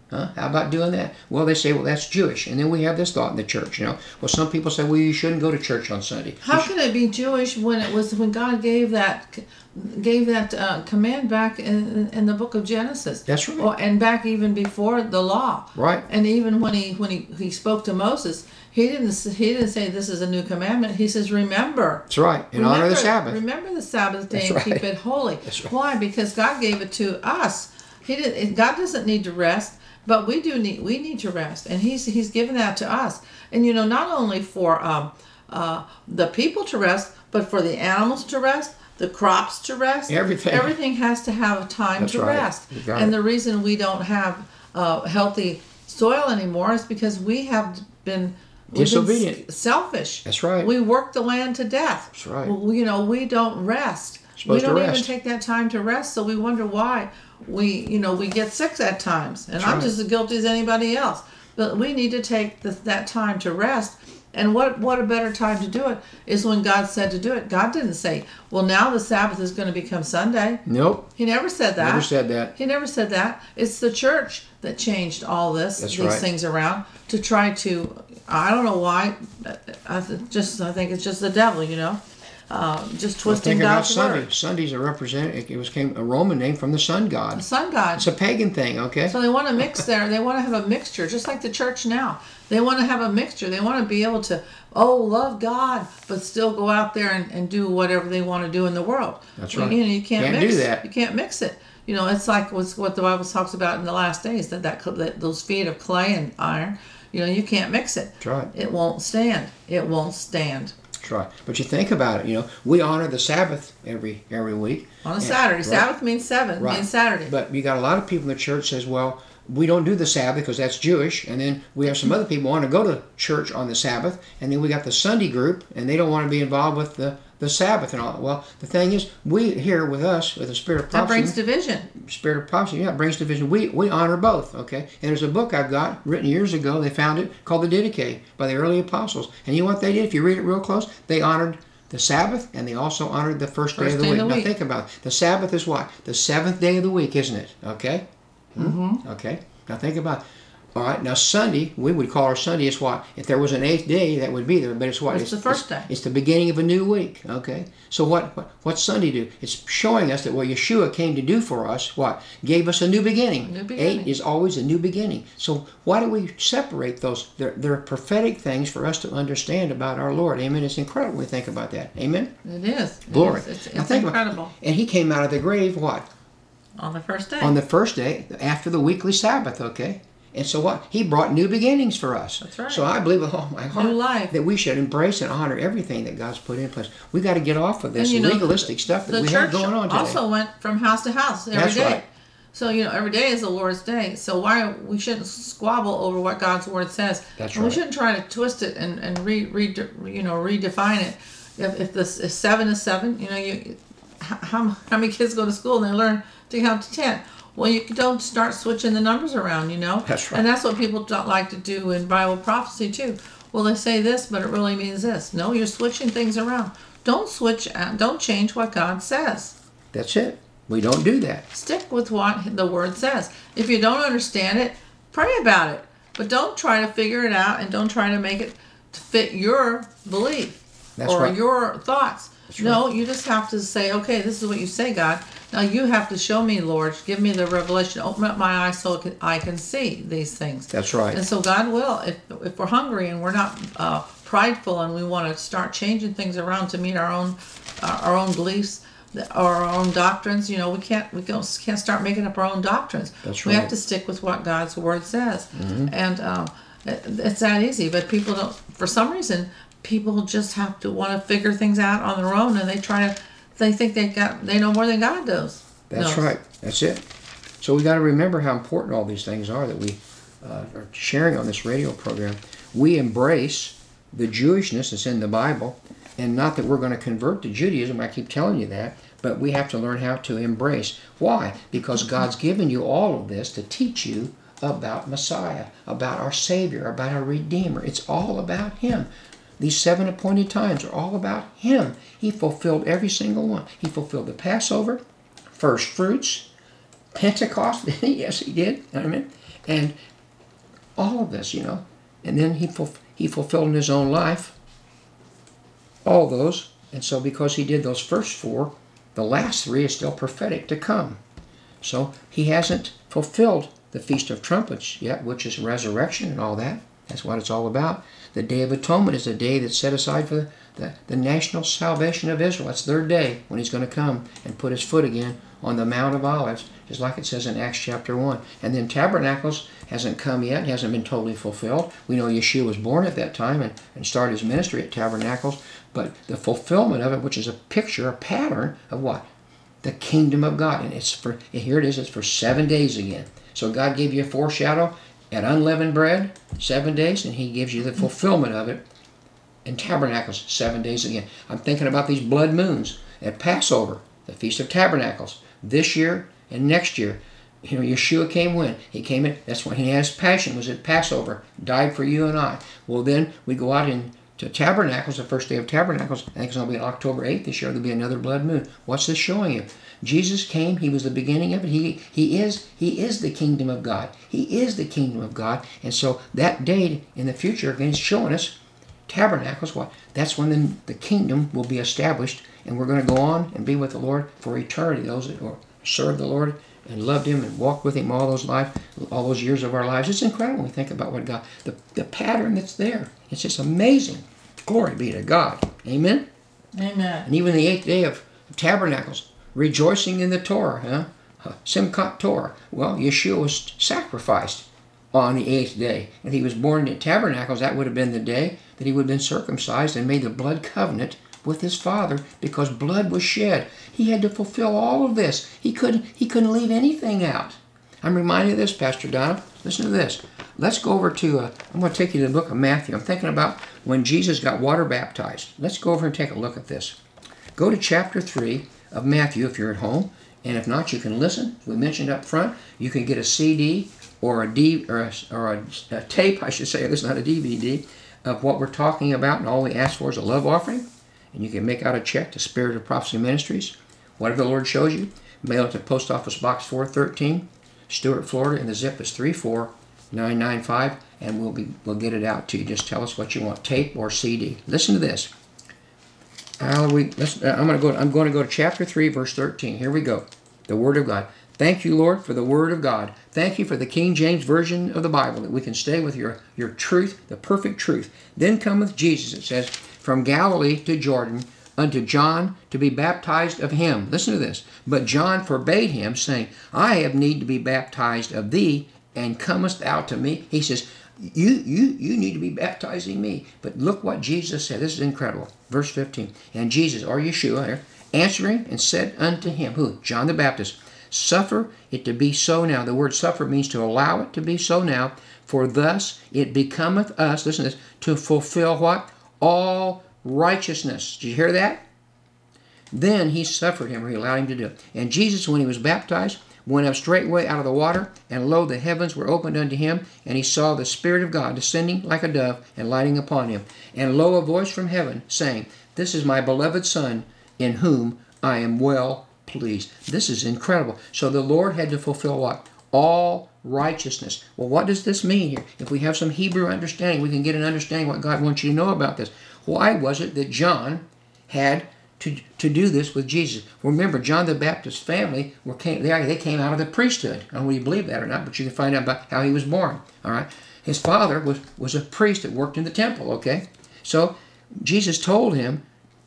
Huh? How about doing that? Well, they say, well, that's Jewish. And then we have this thought in the church, you know. Well, some people say, well, you shouldn't go to church on Sunday. How can it be Jewish when it was when God gave that command back in the book of Genesis? That's right. And back even before the law. Right. And even when he spoke to Moses, he didn't say this is a new commandment. He says remember. That's right. In honor of the Sabbath. Remember the Sabbath day That's and right. keep it holy. That's right. Why? Because God gave it to us. God doesn't need to rest. But we need to rest, and he's given that to us. And you know, not only for the people to rest, but for the animals to rest, the crops to rest. Everything has to have a time That's to right. rest. You got And it. the reason we don't have healthy soil anymore is because we've been Disobedient. selfish. That's right. We work the land to death. That's right. We don't rest. Supposed We to don't even rest. take that time to rest, so we wonder why we get sick at times. And That's I'm right. just as guilty as anybody else. But we need to take that time to rest. And what a better time to do it is when God said to do it. God didn't say, well, now the Sabbath is going to become Sunday. Nope. He never said that. Never said that. He never said that. It's the church that changed all That's these right. things around to try to, I don't know why, I think it's just the devil, you know, just Well, twisting think about God's Sunday. word. Sunday's a representative. It came a Roman name from the sun god. The sun god. It's a pagan thing, okay? So they want to mix there. They want to have a mixture, just like the church now. They want to have a mixture. They want to be able to, love God, but still go out there and do whatever they want to do in the world. That's Well, right. you can't Can't mix do that. You can't mix it. You know, it's like what the Bible talks about in the last days, that those feet of clay and iron. You know, you can't mix it. That's right. It won't stand. It won't stand. That's right. But you think about it, you know, we honor the Sabbath every week. On a Saturday. Right. Sabbath means seven. Right. Means Saturday. But you got a lot of people in the church says, well, we don't do the Sabbath because that's Jewish. And then we have some other people who want to go to church on the Sabbath. And then we got the Sunday group, and they don't want to be involved with the Sabbath and all. Well, the thing is, we here with us, with the spirit of that prophecy. brings division. Spirit of prophecy, yeah, it brings division. We honor both, okay? And there's a book I've got written years ago. They found it called the Didache by the early apostles. And you know what they did? If you read it real close, they honored the Sabbath, and they also honored the first day of the week. Now think about it. The Sabbath is what? The seventh day of the week, isn't it? Okay? Mm-hmm. Okay. Now think about it. All right. Now Sunday, we would call our Sunday is what? If there was an eighth day, that would be there. But it's what? It's the first day. It's the beginning of a new week. Okay. So what's Sunday do? It's showing us that what Yeshua came to do for us, what? Gave us a new beginning. New beginning. 8 is always a new beginning. So why do we separate those? They're prophetic things for us to understand about our Lord. Amen. It's incredible when we think about that. Amen. It is. Glory. It's Now think about it. incredible. And he came out of the grave, what? On the first day. On the first day, after the weekly Sabbath, okay? And so what? He brought new beginnings for us. That's right. So I believe with all my heart New life. that we should embrace and honor everything that God's put in place. We got to get off of this And, you know, legalistic stuff that the we church have going on today. also went from house to house every That's day. right. So, you know, every day is the Lord's day. So we shouldn't squabble over what God's word says. That's and right. we shouldn't try to twist it and redefine it. If 7 is 7, you know, how many kids go to school and they learn to count to 10? Well, you don't start switching the numbers around, you know. That's right. And that's what people don't like to do in Bible prophecy too. Well, they say this, but it really means this. No, you're switching things around. Don't change what God says. That's it. We don't do that. Stick with what the word says. If you don't understand it, pray about it. But don't try to figure it out, and don't try to make it to fit your belief That's or right. your thoughts. That's No, you just have to say, okay, this is what you say, God. Now you have to show me, Lord. Give me the revelation. Open up my eyes so I can see these things. That's right. And so God will, if we're hungry and we're not prideful and we want to start changing things around to meet our own beliefs or our own doctrines, you know, we can't start making up our own doctrines. That's We right. have to stick with what God's word says, and it's that easy. But people don't. For some reason, people just have to want to figure things out on their own, and they think they know more than God does. That's knows. right. That's it. So we got to remember how important all these things are that we are sharing on this radio program. We embrace the Jewishness that's in the Bible, and not that we're going to convert to Judaism. I keep telling you that, but we have to learn how to embrace. Why? Because God's given you all of this to teach you about Messiah, about our Savior, about our Redeemer. It's all about Him. These 7 appointed times are all about Him. He fulfilled every single one. He fulfilled the Passover, first fruits, Pentecost, did he? Yes, he did. I mean, and all of this, And then he fulfilled in his own life all those. And so because he did those first 4, the last 3 is still prophetic to come. So he hasn't fulfilled the Feast of Trumpets yet, which is resurrection and all that. That's what it's all about. The Day of Atonement is a day that's set aside for the national salvation of Israel. It's their day when he's going to come and put his foot again on the Mount of Olives, just like it says in Acts chapter 1. And then Tabernacles hasn't come yet, hasn't been totally fulfilled. We know Yeshua was born at that time and started his ministry at Tabernacles, but the fulfillment of it, which is a picture, a pattern of what? The kingdom of God. And here it is, it's for 7 days again. So God gave you a foreshadow at unleavened bread, 7 days, and he gives you the fulfillment of it in Tabernacles, 7 days again. I'm thinking about these blood moons at Passover, the Feast of Tabernacles, this year and next year. Yeshua came when? He came in, that's when he had his passion, was at Passover, died for you and I. Well, then we go out into Tabernacles, the first day of Tabernacles. I think it's going to be on October 8th this year. There'll be another blood moon. What's this showing you? Jesus came. He was the beginning of it. He is the kingdom of God. He is the kingdom of God. And so that day in the future, again, is showing us Tabernacles. What? That's when the kingdom will be established, and we're going to go on and be with the Lord for eternity. Those that serve the Lord and loved him and walked with him all those years of our lives. It's incredible when we think about what God, the pattern that's there. It's just amazing. Glory be to God. Amen? Amen. And even the 8th day of Tabernacles, rejoicing in the Torah, Simchat Torah. Well, Yeshua was sacrificed on the 8th day. If he was born in Tabernacles, that would have been the day that he would have been circumcised and made the blood covenant with his father, because blood was shed. He had to fulfill all of this. He couldn't leave anything out. I'm reminded of this, Pastor Donna. Listen to this. Let's go over to, I'm going to take you to the book of Matthew. I'm thinking about when Jesus got water baptized. Let's go over and take a look at this. Go to chapter 3 of Matthew if you're at home, and if not, you can listen. We mentioned up front, you can get a CD or a tape, I should say. This is not a DVD, of what we're talking about, and all we ask for is a love offering. And you can make out a check to Spirit of Prophecy Ministries. Whatever the Lord shows you, mail it to Post Office Box 413, Stuart, Florida, and the zip is 34995, and we'll get it out to you. Just tell us what you want, tape or CD. Listen to this. I'm going to go to chapter 3, verse 13. Here we go. The Word of God. Thank you, Lord, for the Word of God. Thank you for the King James Version of the Bible, that we can stay with your truth, the perfect truth. Then cometh Jesus, it says, from Galilee to Jordan, unto John to be baptized of him. Listen to this. But John forbade him, saying, I have need to be baptized of thee, and comest thou to me? He says, you need to be baptizing me. But look what Jesus said. This is incredible. Verse 15. And Jesus, or Yeshua here, answering and said unto him, who? John the Baptist, suffer it to be so now. The word suffer means to allow it to be so now, for thus it becometh us, listen to this, to fulfill what? All righteousness. Did you hear that? Then he suffered him, or he allowed him to do it. And Jesus, when he was baptized, went up straightway out of the water, and lo, the heavens were opened unto him, and he saw the Spirit of God descending like a dove and lighting upon him. And lo, a voice from heaven, saying, This is my beloved Son, in whom I am well pleased. This is incredible. So the Lord had to fulfill what? All righteousness. Well, what does this mean here? If we have some Hebrew understanding, we can get an understanding what God wants you to know about this. Why was it that John had to do this with Jesus? Remember, John the Baptist's family they came out of the priesthood. I don't know whether you believe that or not, but you can find out about how he was born. All right, his father was a priest that worked in the temple. Okay, so Jesus told him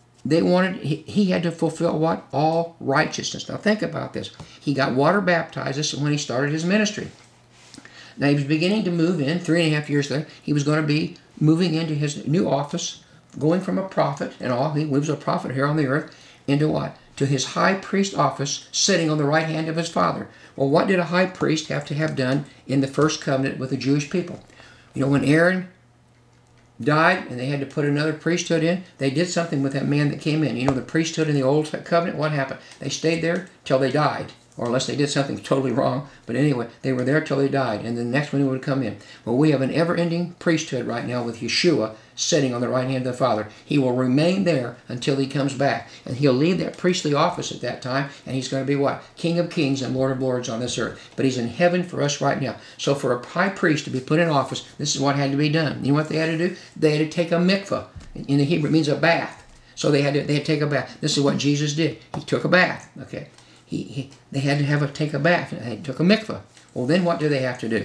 he had to fulfill what? All righteousness. Now think about this. He got water baptized. This is when he started his ministry. Now he was beginning to move in 3.5 years later. He was going to be moving into his new office, going from a prophet and all. He was a prophet here on the earth into what? To his high priest office, sitting on the right hand of his father. Well, what did a high priest have to have done in the first covenant with the Jewish people? You know, when Aaron died and they had to put another priesthood in, they did something with that man that came in. You know, the priesthood in the old covenant, what happened? They stayed there till they died. or unless they did something totally wrong. But anyway, they were there till they died, and the next one would come in. Well, we have an ever-ending priesthood right now with Yeshua sitting on the right hand of the Father. He will remain there until he comes back, and he'll leave that priestly office at that time, and he's going to be what? King of kings and Lord of lords on this earth. But he's in heaven for us right now. So for a high priest to be put in office, this is what had to be done. You know what they had to do? They had to take a mikvah. In the Hebrew, it means a bath. So they had to take a bath. This is what Jesus did. He took a bath. Okay, they had to take a bath. They took a mikvah. Well, then what do they have to do?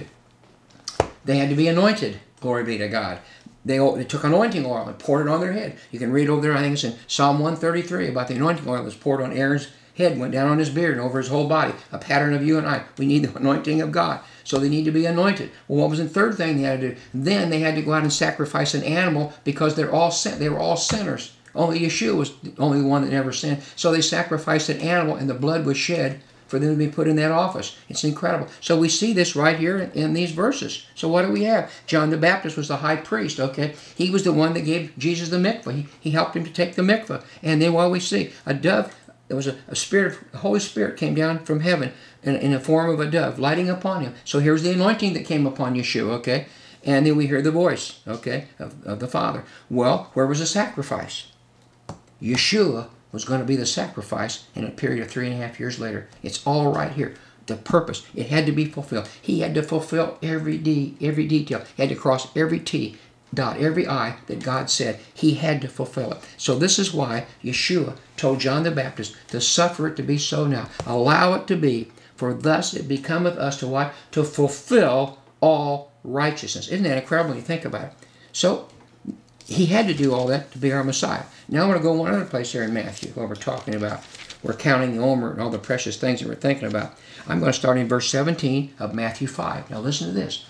They had to be anointed. Glory be to God. They took anointing oil and poured it on their head. You can read over there, I think it's in Psalm 133, about the anointing oil that was poured on Aaron's head, went down on his beard and over his whole body. A pattern of you and I. We need the anointing of God. So they need to be anointed. Well, what was the third thing they had to do? Then they had to go out and sacrifice an animal because they were all sinners. Only Yeshua was the only one that never sinned. So they sacrificed an animal and the blood was shed for them to be put in that office. It's incredible. So we see this right here in these verses. So what do we have? John the Baptist was the high priest, okay? He was the one that gave Jesus the mikvah. He helped him to take the mikvah. And then what we see? A dove, there was a spirit, the Holy Spirit came down from heaven in the form of a dove, lighting upon him. So here's the anointing that came upon Yeshua, okay? And then we hear the voice, okay, of the Father. Well, where was the sacrifice? Yeshua was going to be the sacrifice in a period of 3.5 years later. It's all right here. The purpose. It had to be fulfilled. He had to fulfill every detail. He had to cross every T, dot every I that God said. He had to fulfill it. So this is why Yeshua told John the Baptist to suffer it to be so now. Allow it to be, for thus it becometh us to what? To fulfill all righteousness. Isn't that incredible when you think about it? So he had to do all that to be our Messiah. Now I want to go one other place here in Matthew, while we're talking about, we're counting the Omer and all the precious things that we're thinking about. I'm going to start in verse 17 of Matthew 5. Now listen to this.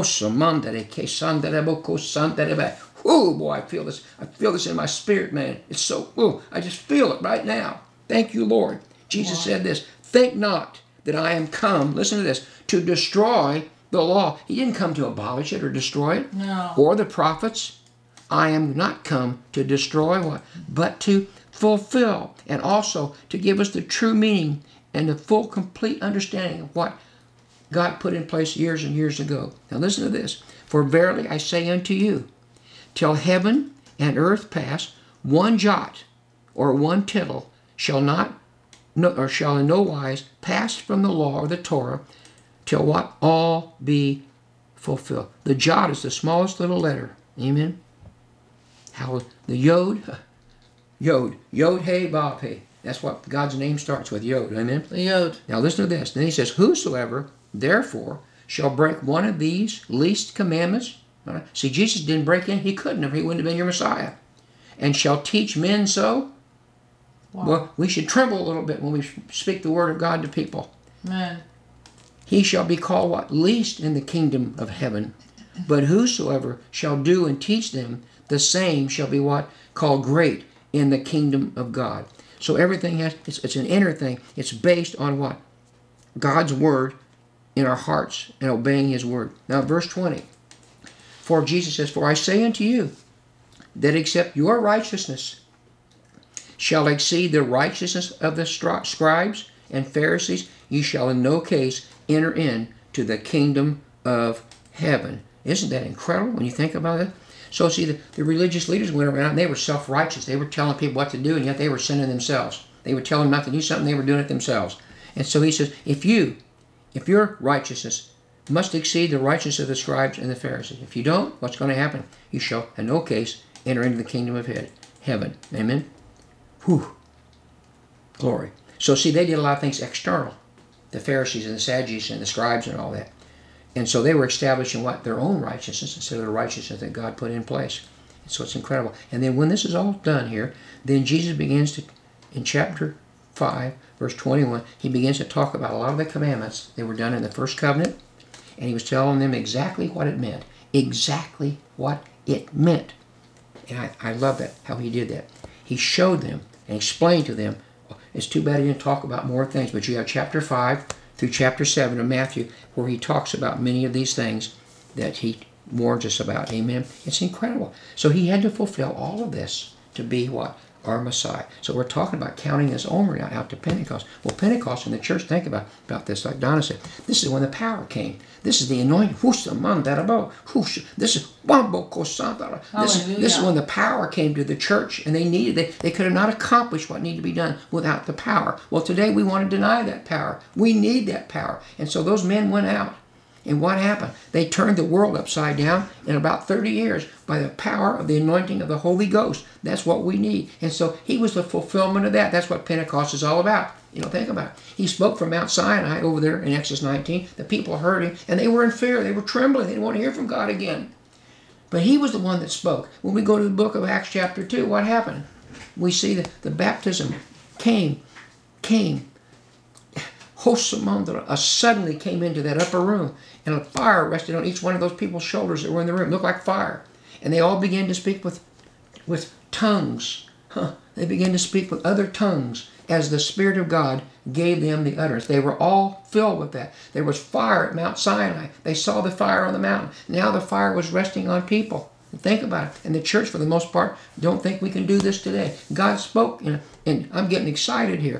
Oh boy, I feel this. I feel this in my spirit, man. It's so, I just feel it right now. Thank you, Lord. Jesus said this, think not that I am come, listen to this, to destroy the law. He didn't come to abolish it or destroy it. No. Or the prophets. I am not come to destroy what? But to fulfill, and also to give us the true meaning and the full, complete understanding of what God put in place years and years ago. Now listen to this. For verily I say unto you, till heaven and earth pass, one jot or one tittle shall in no wise pass from the law or the Torah, till what? All be fulfilled. The jot is the smallest little letter. Amen. How the Yod, hey, Vav, hey. That's what God's name starts with, Yod. Amen. The Yod. Now listen to this. Then he says, whosoever, therefore, shall break one of these least commandments. See, Jesus didn't break in. He couldn't have. He wouldn't have been your Messiah. And shall teach men so. Wow. Well, we should tremble a little bit when we speak the word of God to people. Man. He shall be called what? Least in the kingdom of heaven. But whosoever shall do and teach them, the same shall be what? Called great in the kingdom of God. So everything it's an inner thing. It's based on what? God's word in our hearts and obeying his word. Now verse 20. For Jesus says, for I say unto you, that except your righteousness shall exceed the righteousness of the scribes and Pharisees, you shall in no case enter into the kingdom of heaven. Isn't that incredible when you think about it? So see, the religious leaders went around and they were self-righteous. They were telling people what to do, and yet they were sinning themselves. They would tell them not to do something, they were doing it themselves. And so he says, if your righteousness must exceed the righteousness of the scribes and the Pharisees. If you don't, what's going to happen? You shall in no case enter into the kingdom of heaven. Amen? Whew. Glory. So see, they did a lot of things external. The Pharisees and the Sadducees and the scribes and all that. And so they were establishing what? Their own righteousness instead of the righteousness that God put in place. And so it's incredible. And then when this is all done here, then Jesus begins to, in chapter 5, verse 21, he begins to talk about a lot of the commandments that were done in the first covenant. And he was telling them exactly what it meant. Exactly what it meant. And I love that, how he did that. He showed them and explained to them. It's too bad he didn't talk about more things, but you have chapter 5 through chapter 7 of Matthew, where he talks about many of these things that he warns us about. Amen. It's incredible. So he had to fulfill all of this to be what? our Messiah. So we're talking about counting this Omer now out to Pentecost. Well, Pentecost in the church, think about this, like Donna said. This is when the power came. This is the anointing. This is this is when the power came to the church, and they could have not accomplished what needed to be done without the power. Well, today we want to deny that power. We need that power. And so those men went out. And what happened? They turned the world upside down in about 30 years by the power of the anointing of the Holy Ghost. That's what we need. And so he was the fulfillment of that. That's what Pentecost is all about. Think about it. He spoke from Mount Sinai over there in Exodus 19. The people heard him, and they were in fear. They were trembling. They didn't want to hear from God again. But he was the one that spoke. When we go to the book of Acts chapter 2, what happened? We see that the baptism came. Hosamandra suddenly came into that upper room, and a fire rested on each one of those people's shoulders that were in the room. It looked like fire. And they all began to speak with tongues. They began to speak with other tongues as the Spirit of God gave them the utterance. They were all filled with that. There was fire at Mount Sinai. They saw the fire on the mountain. Now the fire was resting on people. Think about it. And the church, for the most part, don't think we can do this today. God spoke, and I'm getting excited here.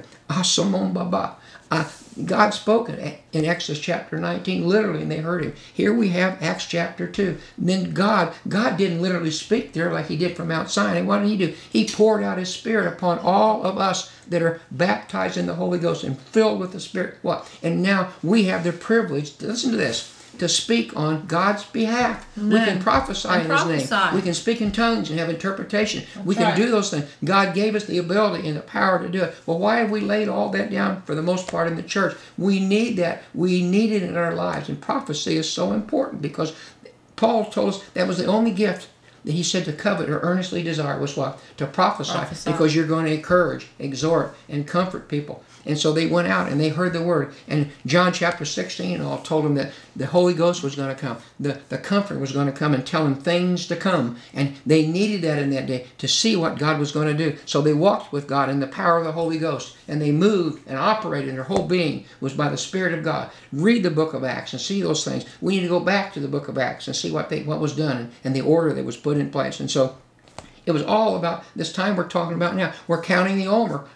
God spoke in Exodus chapter 19, literally, and they heard him. Here we have Acts chapter 2. Then God didn't literally speak there like he did from Mount Sinai. What did he do? He poured out his Spirit upon all of us that are baptized in the Holy Ghost and filled with the Spirit. What? And now we have the privilege, listen to this, to speak on God's behalf. Amen. We can prophesy in his name. We can speak in tongues and have interpretation. We can do those things. God gave us the ability and the power to do it. Well, why have we laid all that down for the most part in the church? We need that. We need it in our lives. And prophecy is so important because Paul told us that was the only gift that he said to covet or earnestly desire was what? To prophesy. Because you're going to encourage, exhort, and comfort people. And so they went out and they heard the word. And John chapter 16 all told them that the Holy Ghost was going to come. The Comforter was going to come and tell them things to come. And they needed that in that day to see what God was going to do. So they walked with God in the power of the Holy Ghost. And they moved and operated, and their whole being was by the Spirit of God. Read the book of Acts and see those things. We need to go back to the book of Acts and see what was done and the order that was put in place. And so it was all about this time we're talking about now. We're counting the Omer.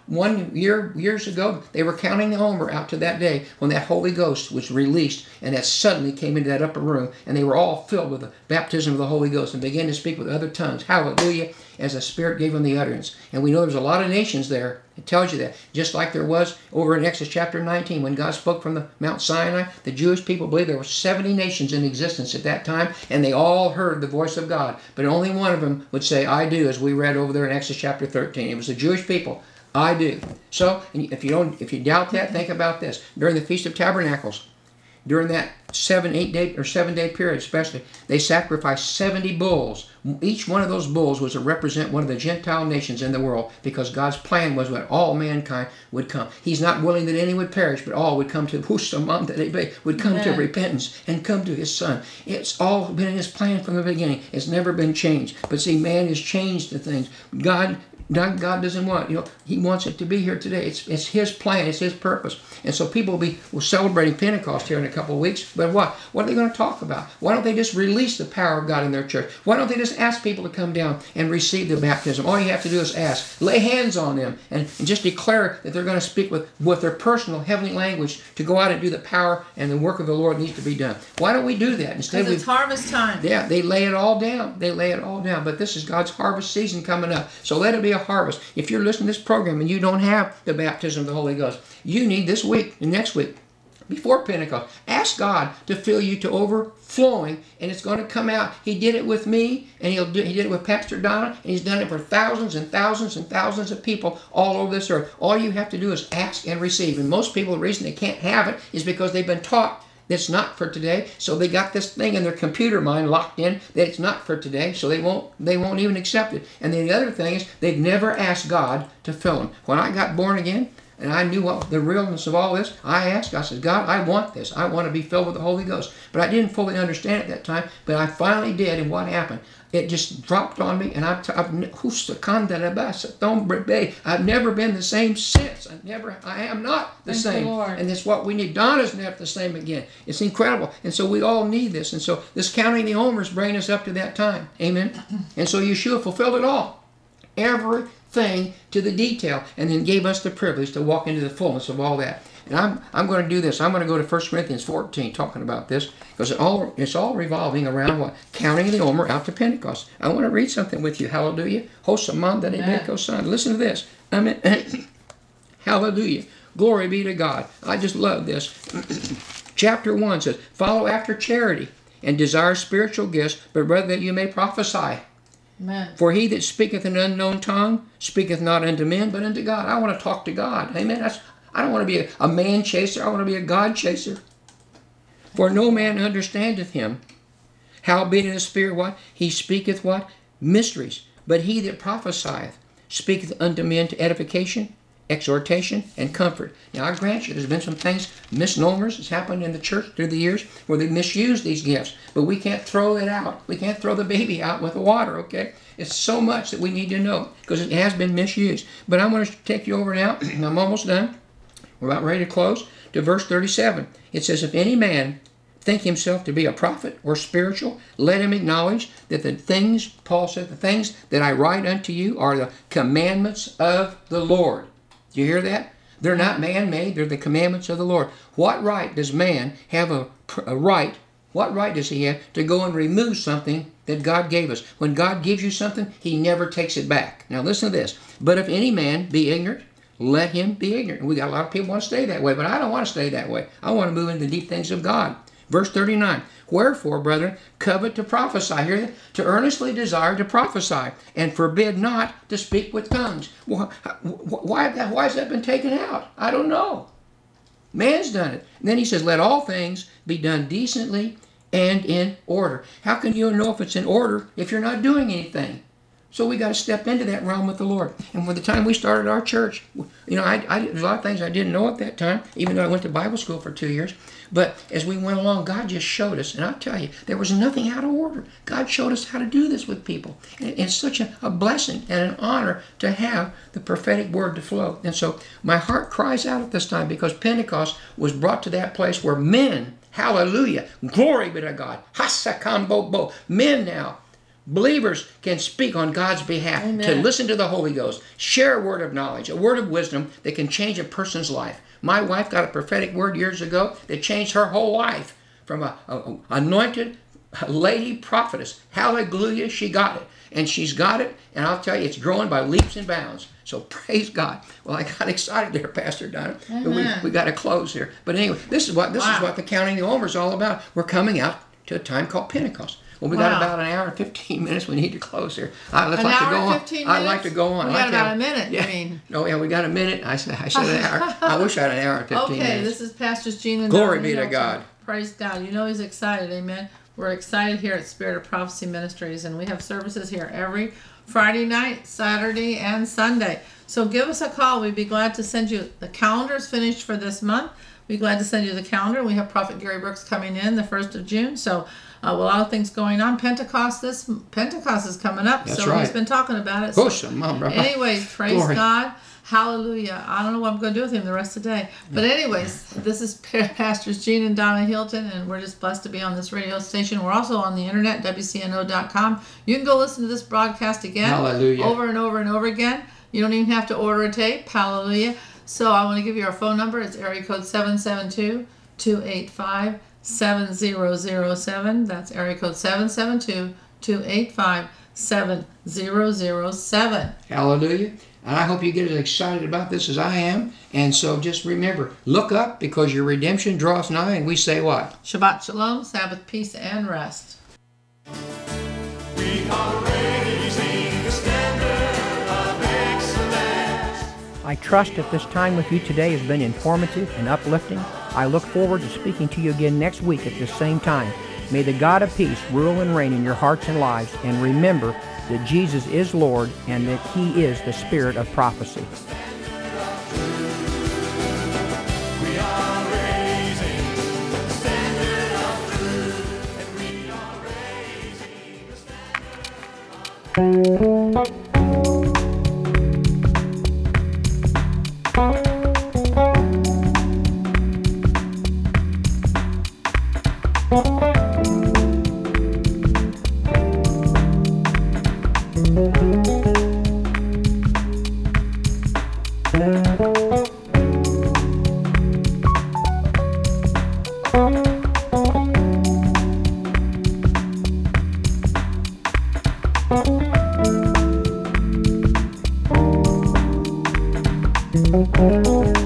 Years ago, they were counting the Omer out to that day when that Holy Ghost was released, and that suddenly came into that upper room, and they were all filled with the baptism of the Holy Ghost and began to speak with other tongues. Hallelujah, as the Spirit gave them the utterance. And we know there's a lot of nations there. It tells you that. Just like there was over in Exodus chapter 19 when God spoke from the Mount Sinai, the Jewish people believed there were 70 nations in existence at that time, and they all heard the voice of God. But only one of them would say, I do, as we read over there in Exodus chapter 13. It was the Jewish people. I do. So, if you doubt that, think about this. During the Feast of Tabernacles, during that 7 day period especially, they sacrificed 70 bulls. Each one of those bulls was to represent one of the Gentile nations in the world, because God's plan was that all mankind would come. He's not willing that any would perish, but all would come to to repentance and come to his Son. It's all been in his plan from the beginning. It's never been changed. But see, man has changed the things. God doesn't want it. He wants it to be here today. It's his plan. It's his purpose. And so people will celebrating Pentecost here in a couple of weeks. But what? What are they going to talk about? Why don't they just release the power of God in their church? Why don't they just ask people to come down and receive the baptism? All you have to do is ask. Lay hands on them and just declare that they're going to speak with their personal heavenly language to go out and do the power and the work of the Lord needs to be done. Why don't we do that? Instead, it's harvest time. Yeah, they lay it all down. But this is God's harvest season coming up. So let it be a harvest. If you're listening to this program and you don't have the baptism of the Holy Ghost, you need this week and next week, before Pentecost, ask God to fill you to overflowing, and it's going to come out. He did it with me, and he did it with Pastor Donna, and he's done it for thousands and thousands and thousands of people all over this earth. All you have to do is ask and receive. And most people, the reason they can't have it is because they've been taught that's not for today. So they got this thing in their computer mind locked in that it's not for today, so they won't even accept it. And then the other thing is they've never asked God to fill them. When I got born again, and I knew what the realness of all this, I asked, I said, God, I want this. I want to be filled with the Holy Ghost. But I didn't fully understand at that time, but I finally did, and what happened? It just dropped on me, and I've never been the same since. I am not the same. And that's what we need. Donna's never the same again. It's incredible. And so we all need this. And so this counting the Omers bringing us up to that time. Amen. And so Yeshua fulfilled it all. Every thing to the detail, and then gave us the privilege to walk into the fullness of all that. And I'm going to do this. I'm going to go to 1 Corinthians 14 talking about this, because it's all revolving around what? Counting the Omer out to Pentecost. I want to read something with you. Hallelujah. Hosamam Danebeko Son. Listen to this. Amen. Hallelujah. Glory be to God. I just love this. Chapter 1 says, follow after charity and desire spiritual gifts, but rather that you may prophesy. Amen. For he that speaketh in an unknown tongue speaketh not unto men, but unto God. I want to talk to God. Amen. I don't want to be a man chaser. I want to be a God chaser. For no man understandeth him. Howbeit in the Spirit what? He speaketh what? Mysteries. But he that prophesieth speaketh unto men to edification, exhortation, and comfort. Now I grant you, there's been some things, misnomers that's happened in the church through the years where they misuse these gifts. But we can't throw it out. We can't throw the baby out with the water, okay? It's so much that we need to know because it has been misused. But I'm going to take you over now. I'm almost done. We're about ready to close to verse 37. It says, if any man think himself to be a prophet or spiritual, let him acknowledge that the things, Paul said, the things that I write unto you are the commandments of the Lord. Do you hear that? They're not man-made. They're the commandments of the Lord. What right does man have a right? What right does he have to go and remove something that God gave us? When God gives you something, he never takes it back. Now listen to this. But if any man be ignorant, let him be ignorant. We got a lot of people want to stay that way, but I don't want to stay that way. I want to move into the deep things of God. Verse 39, wherefore, brethren, covet to prophesy. Hear that? To earnestly desire to prophesy, and forbid not to speak with tongues. Why has that been taken out? I don't know. Man's done it. And then he says, let all things be done decently and in order. How can you know if it's in order if you're not doing anything? So we got to step into that realm with the Lord. And by the time we started our church, there's a lot of things I didn't know at that time, even though I went to Bible school for 2 years. But as we went along, God just showed us. And I'll tell you, there was nothing out of order. God showed us how to do this with people. And it's such a blessing and an honor to have the prophetic word to flow. And so my heart cries out at this time because Pentecost was brought to that place where men, hallelujah, glory be to God, hasakambobo, men now, believers can speak on God's behalf. Amen. To listen to the Holy Ghost, share a word of knowledge, a word of wisdom that can change a person's life. My wife got a prophetic word years ago that changed her whole life from an anointed lady prophetess. Hallelujah, she got it. And she's got it, and I'll tell you, it's growing by leaps and bounds. So praise God. Well, I got excited there, Pastor Donna. But we got to close here. But anyway, this is what the Counting the Omer is all about. We're coming out to a time called Pentecost. Well, we got about an hour and 15 minutes. We need to close here. Let's like to go on. 15 minutes? I'd like to go on. We got about a minute. Yeah. I mean. Oh, yeah, we got a minute. I said an hour. I wish I had an hour and 15 minutes. Okay, this is Pastor Gene and Glory be to God. Praise God. You know he's excited. Amen. We're excited here at Spirit of Prophecy Ministries, and we have services here every Friday night, Saturday, and Sunday. So give us a call. We'd be glad to send you. The calendar's finished for this month. We'd be glad to send you the calendar. We have Prophet Gary Brooks coming in the 1st of June. So a lot of things going on. Pentecost is coming up. That's so right. He's been talking about it. So anyways, praise Glory. God. Hallelujah. I don't know what I'm going to do with him the rest of the day. But anyways, this is Pastors Gene and Donna Hilton, and we're just blessed to be on this radio station. We're also on the internet, WCNO.com. You can go listen to this broadcast again. Hallelujah. Over and over and over again. You don't even have to order a tape. Hallelujah. So I want to give you our phone number. It's area code 772-285-7007. That's area code 772-285-7007. Hallelujah. And I hope you get as excited about this as I am. And so just remember, look up because your redemption draws nigh. And we say what? Shabbat Shalom, Sabbath, peace, and rest. We are raising the standard of excellence. I trust that this time with you today has been informative and uplifting. I look forward to speaking to you again next week at this same time. May the God of peace rule and reign in your hearts and lives. And remember that Jesus is Lord and that He is the Spirit of prophecy. We are raising the standard of truth, and we are raising the standard. Thank